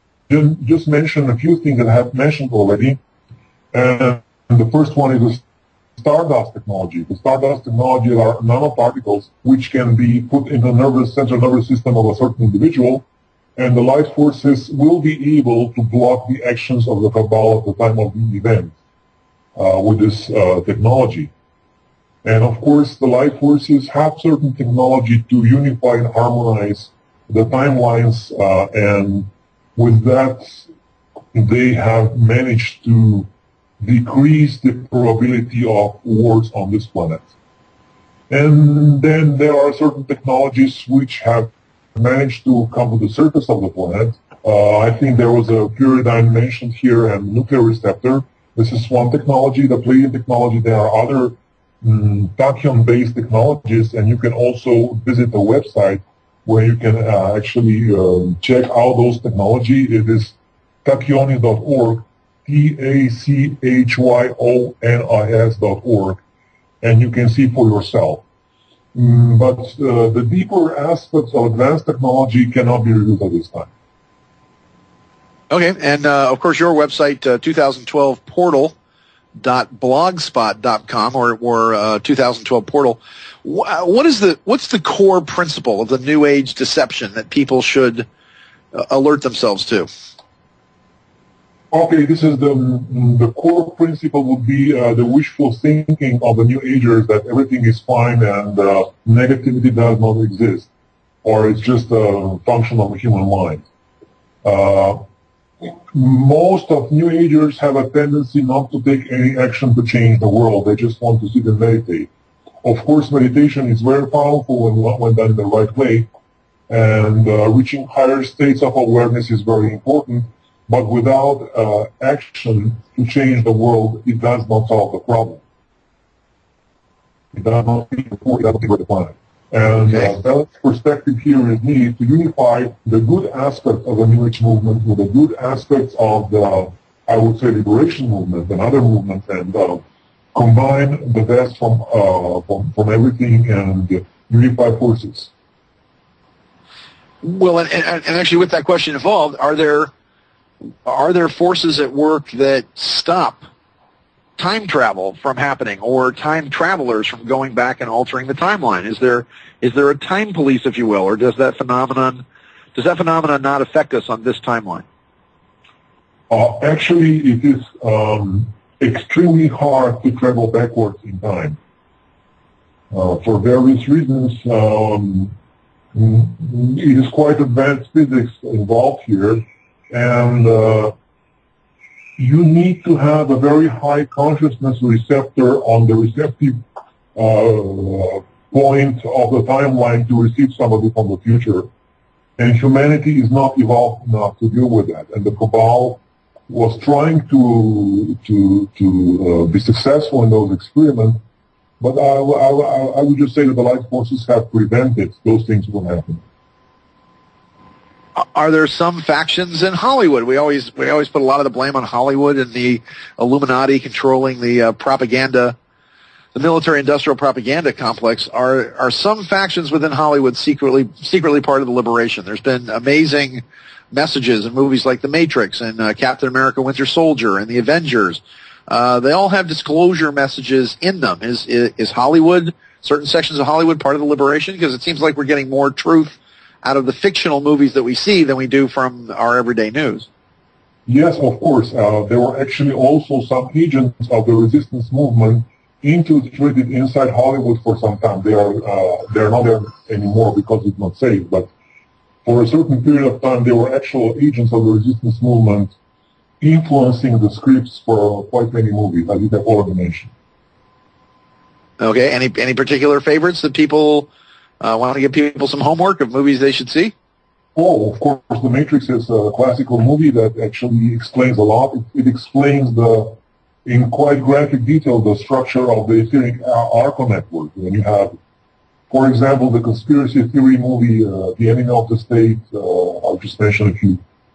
just mention a few things that I have mentioned already. And the first one is the stardust technology. The stardust technology are nanoparticles which can be put in the nervous central nervous system of a certain individual, and the light forces will be able to block the actions of the Cabal at the time of the event uh, with this uh, technology. And of course, the light forces have certain technology to unify and harmonize the timelines uh, and with that, they have managed to decrease the probability of wars on this planet. And then there are certain technologies which have managed to come to the surface of the planet. Uh, I think there was a pyridine mentioned here and nuclear receptor. This is one technology, the Pleiadian technology. There are other um, tachyon-based technologies, and you can also visit the website where you can uh, actually uh, check out those technology. It is tachyonis dot org, T A C H Y O N I S dot org, and you can see for yourself. Mm, but uh, the deeper aspects of advanced technology cannot be reviewed at this time. Okay, and uh, of course your website, uh, twenty twelve portal dot blogspot dot com, or, or uh, twenty twelve portal. What is the what's the core principle of the New Age deception that people should uh, alert themselves to? Okay, this is the the core principle would be uh, the wishful thinking of the New Agers that everything is fine and uh, negativity does not exist, or it's just a function of the human mind. Uh, most of New Agers have a tendency not to take any action to change the world. They just want to sit and meditate. Of course, meditation is very powerful when, when done in the right way, and uh, reaching higher states of awareness is very important, but without uh, action to change the world, it does not solve the problem. It does not feed the poor, it does not feed the planet. And okay. uh, that perspective here is needed to unify the good aspects of the New Age movement with the good aspects of the, I would say, liberation movement and other movements, and uh, combine the best from, uh, from from everything and unify forces. Well, and, and, and actually, with that question involved, are there are there forces at work that stop time travel from happening, or time travelers from going back and altering the timeline? Is there is there a time police, if you will, or does that phenomenon does that phenomenon not affect us on this timeline? Uh, actually, it is. Um, extremely hard to travel backwards in time. Uh, for various reasons, um, it is quite advanced physics involved here, and uh, you need to have a very high consciousness receptor on the receptive uh, point of the timeline to receive somebody from the future. And humanity is not evolved enough to deal with that. And the Cabal was trying to to to uh, be successful in those experiments, but I, I, I would just say that the light forces have prevented those things from happening. Are there some factions in Hollywood? We always we always put a lot of the blame on Hollywood and the Illuminati controlling the uh, propaganda, the military-industrial propaganda complex. Are are some factions within Hollywood secretly secretly part of the liberation? There's been amazing messages in movies like The Matrix and uh, Captain America: Winter Soldier and The Avengers. Uh, they all have disclosure messages in them. Is, is is Hollywood, certain sections of Hollywood, part of the liberation? Because it seems like we're getting more truth out of the fictional movies that we see than we do from our everyday news. Yes, of course. Uh, there were actually also some agents of the resistance movement infiltrated inside Hollywood for some time. They are uh, they are not there anymore because it's not safe. But for a certain period of time, they were actual agents of the resistance movement, influencing the scripts for quite many movies, as you have already mentioned. Okay. Any any particular favorites that people uh, want to give people some homework of movies they should see? Oh, of course, The Matrix is a classical movie that actually explains a lot. It, it explains the, in quite graphic detail, the structure of the etheric Arco network. When you have, for example, the conspiracy theory movie, uh, The Enemy of the State, uh, I'll just mention a few.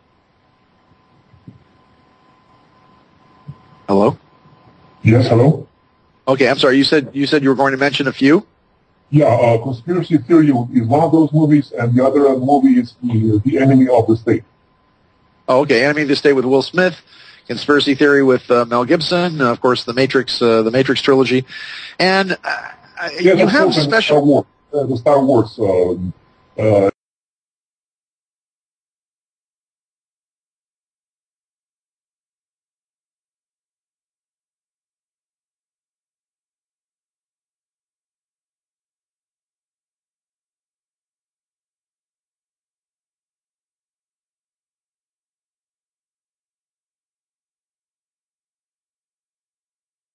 Hello? Yes, hello? Okay, I'm sorry. You said you said you were going to mention a few? Yeah, uh, Conspiracy Theory is one of those movies, and the other movie is The, the Enemy of the State. Oh, okay. Enemy of the State with Will Smith, Conspiracy Theory with uh, Mel Gibson, uh, of course, the Matrix, uh, the Matrix trilogy, and uh, yeah, you have special. Star Wars, uh, the Star Wars. Uh, uh,